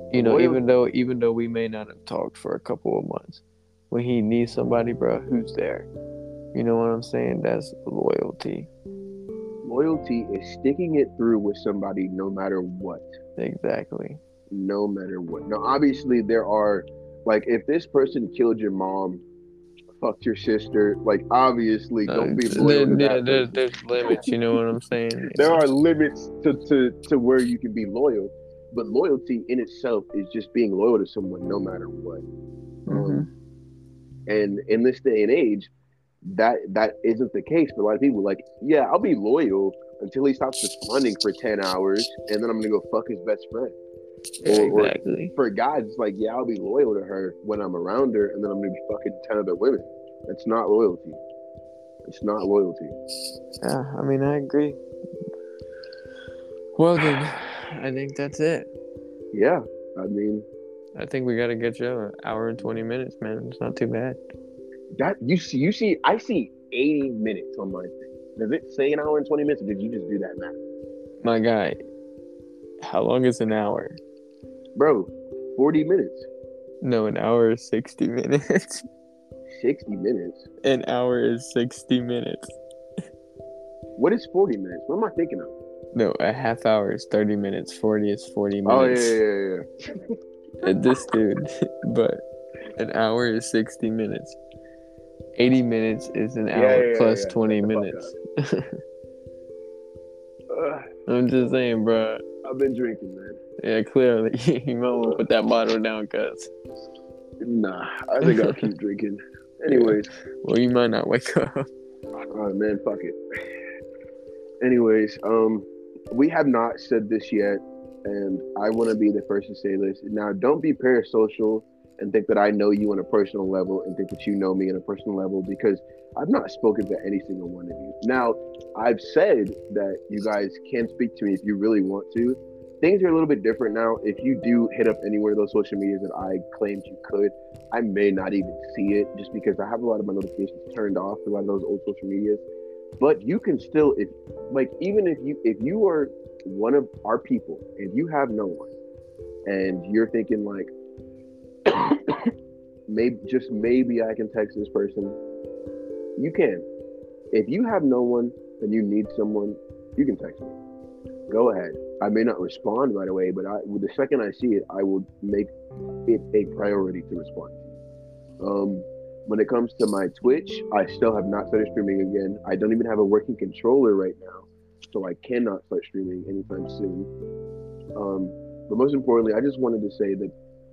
A: You know,
B: Loyal.
A: even though even though we may not have talked for a couple of months, when he needs somebody, bro, who's there? You know what I'm saying? That's loyalty.
B: Loyalty is sticking it through with somebody no matter what.
A: Exactly.
B: No matter what. Now, obviously, there are, like, if this person killed your mom, fucked your sister, like, obviously,
A: Uh,
B: don't be
A: there,
B: loyal to
A: yeah,
B: that
A: there,
B: person.
A: there's limits. You know what I'm saying? You
B: There
A: know?
B: are limits to, to, to where you can be loyal, but loyalty in itself is just being loyal to someone no matter what.
A: Mm-hmm.
B: Um, and in this day and age, that that isn't the case for a lot of people. Like, yeah, I'll be loyal until he stops responding for ten hours, and then I'm gonna go fuck his best friend.
A: Yeah,
B: Or, or
A: exactly.
B: for guys, it's like, yeah, I'll be loyal to her when I'm around her, and then I'm gonna be fucking ten other women. That's not loyalty. It's not loyalty.
A: Yeah, I mean, I agree. Well, then, I think that's it.
B: Yeah, I mean,
A: I think we got to get you an hour and twenty minutes, man. It's not too bad.
B: that you see, you see, I see eighty minutes on my thing. Does it say an hour and twenty minutes, or did you just do that math,
A: My guy, how long is an hour?
B: bro? Forty minutes,
A: No, an hour is sixty minutes.
B: sixty minutes.
A: An hour is sixty minutes.
B: What is forty minutes? What am I thinking of?
A: No, a half hour is thirty minutes. forty is forty
B: Oh yeah,
A: minutes.
B: yeah, yeah, yeah.
A: And this dude, but an hour is sixty minutes. eighty minutes is an
B: Yeah,
A: hour
B: yeah, yeah,
A: plus
B: yeah.
A: twenty
B: Shut the
A: minutes.
B: Uh,
A: I'm just saying, bro.
B: I've been drinking, man.
A: Yeah, clearly. You might want to put that bottle down, cuz.
B: Nah, I think I'll keep drinking. Anyways,
A: Yeah. Well, you might not wake up.
B: oh man, fuck it. Anyways, um, we have not said this yet, and I want to be the first to say this. Now, don't be parasocial and think that I know you on a personal level and think that you know me on a personal level, because I've not spoken to any single one of you. Now, I've said that you guys can speak to me if you really want to. Things are a little bit different now. If you do hit up any one of those social medias that I claimed you could, I may not even see it just because I have a lot of my notifications turned off for a lot of those old social medias. But you can still, if like, even if you if you are one of our people and you have no one, and you're thinking like, maybe just maybe I can text this person, you can. If you have no one and you need someone, you can text me. Go ahead. I may not respond right away, but I, the second I see it, I will make it a priority to respond. Um, when it comes to my Twitch, I still have not started streaming again. I don't even have a working controller right now, so I cannot start streaming anytime soon. Um, but most importantly, I just wanted to say that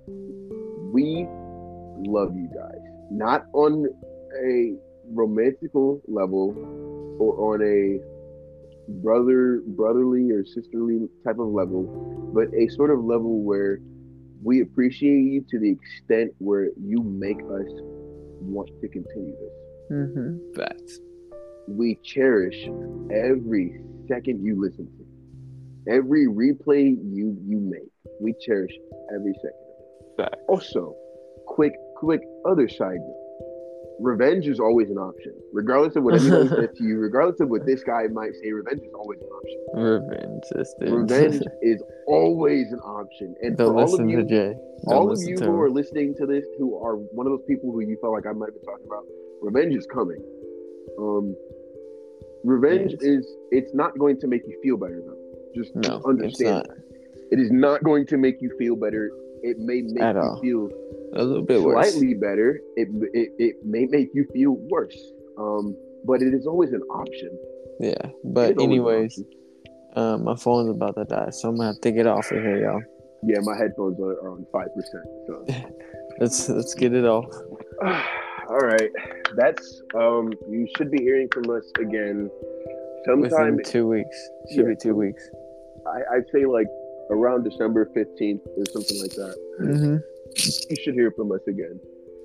B: we love you guys, not on a romantical level or on a brother brotherly or sisterly type of level, but a sort of level where we appreciate you to the extent where you make us want to continue this.
A: Mm-hmm. Facts.
B: We cherish every second you listen to, every replay you you make. We cherish every second.
A: Facts.
B: Also, quick quick other side note. Revenge is always an option, regardless of what anybody says to you. Regardless of what this guy might say, revenge is always an option.
A: Revenge, dude.
B: Revenge is always an option. And
A: Don't
B: for all of
A: listen
B: you,
A: to Jay. Don't
B: all of
A: listen
B: you
A: to
B: who
A: him.
B: are listening to this, who are one of those people who you felt like I might have been talking about, revenge is coming. Um, revenge
A: Yes.
B: is it's not going to make you feel better though. Just,
A: No,
B: just understand
A: it's not.
B: that. It is not going to make you feel better. It may make
A: At
B: you
A: all.
B: feel
A: A little bit worse.
B: slightly better. It, it it may make you feel worse. Um, but it is always an option.
A: Yeah,
B: It
A: but
B: is always an
A: anyways,
B: option.
A: um, my phone's about to die, so I'm gonna have to get off of here, y'all.
B: Yeah, my headphones are, are on five percent. So
A: Let's let's get it off.
B: all right, that's um. You should be hearing from us again sometime.
A: Within two weeks. Should
B: Yeah,
A: be two
B: so-
A: weeks.
B: I, I'd say like around December fifteenth or something like that.
A: Mm-hmm.
B: You should hear from us again.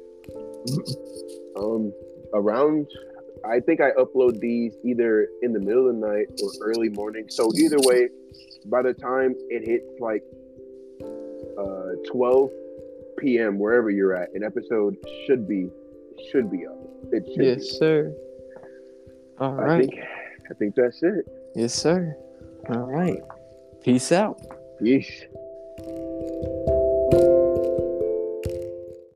B: Um, around, I think I upload these either in the middle of the night or early morning. So either way, by the time it hits like uh, twelve p.m. wherever you're at, an episode should be should be up. It should
A: Yes,
B: be.
A: sir. All
B: I
A: right.
B: think I think that's it.
A: Yes, sir. All right. Peace out.
B: Peace.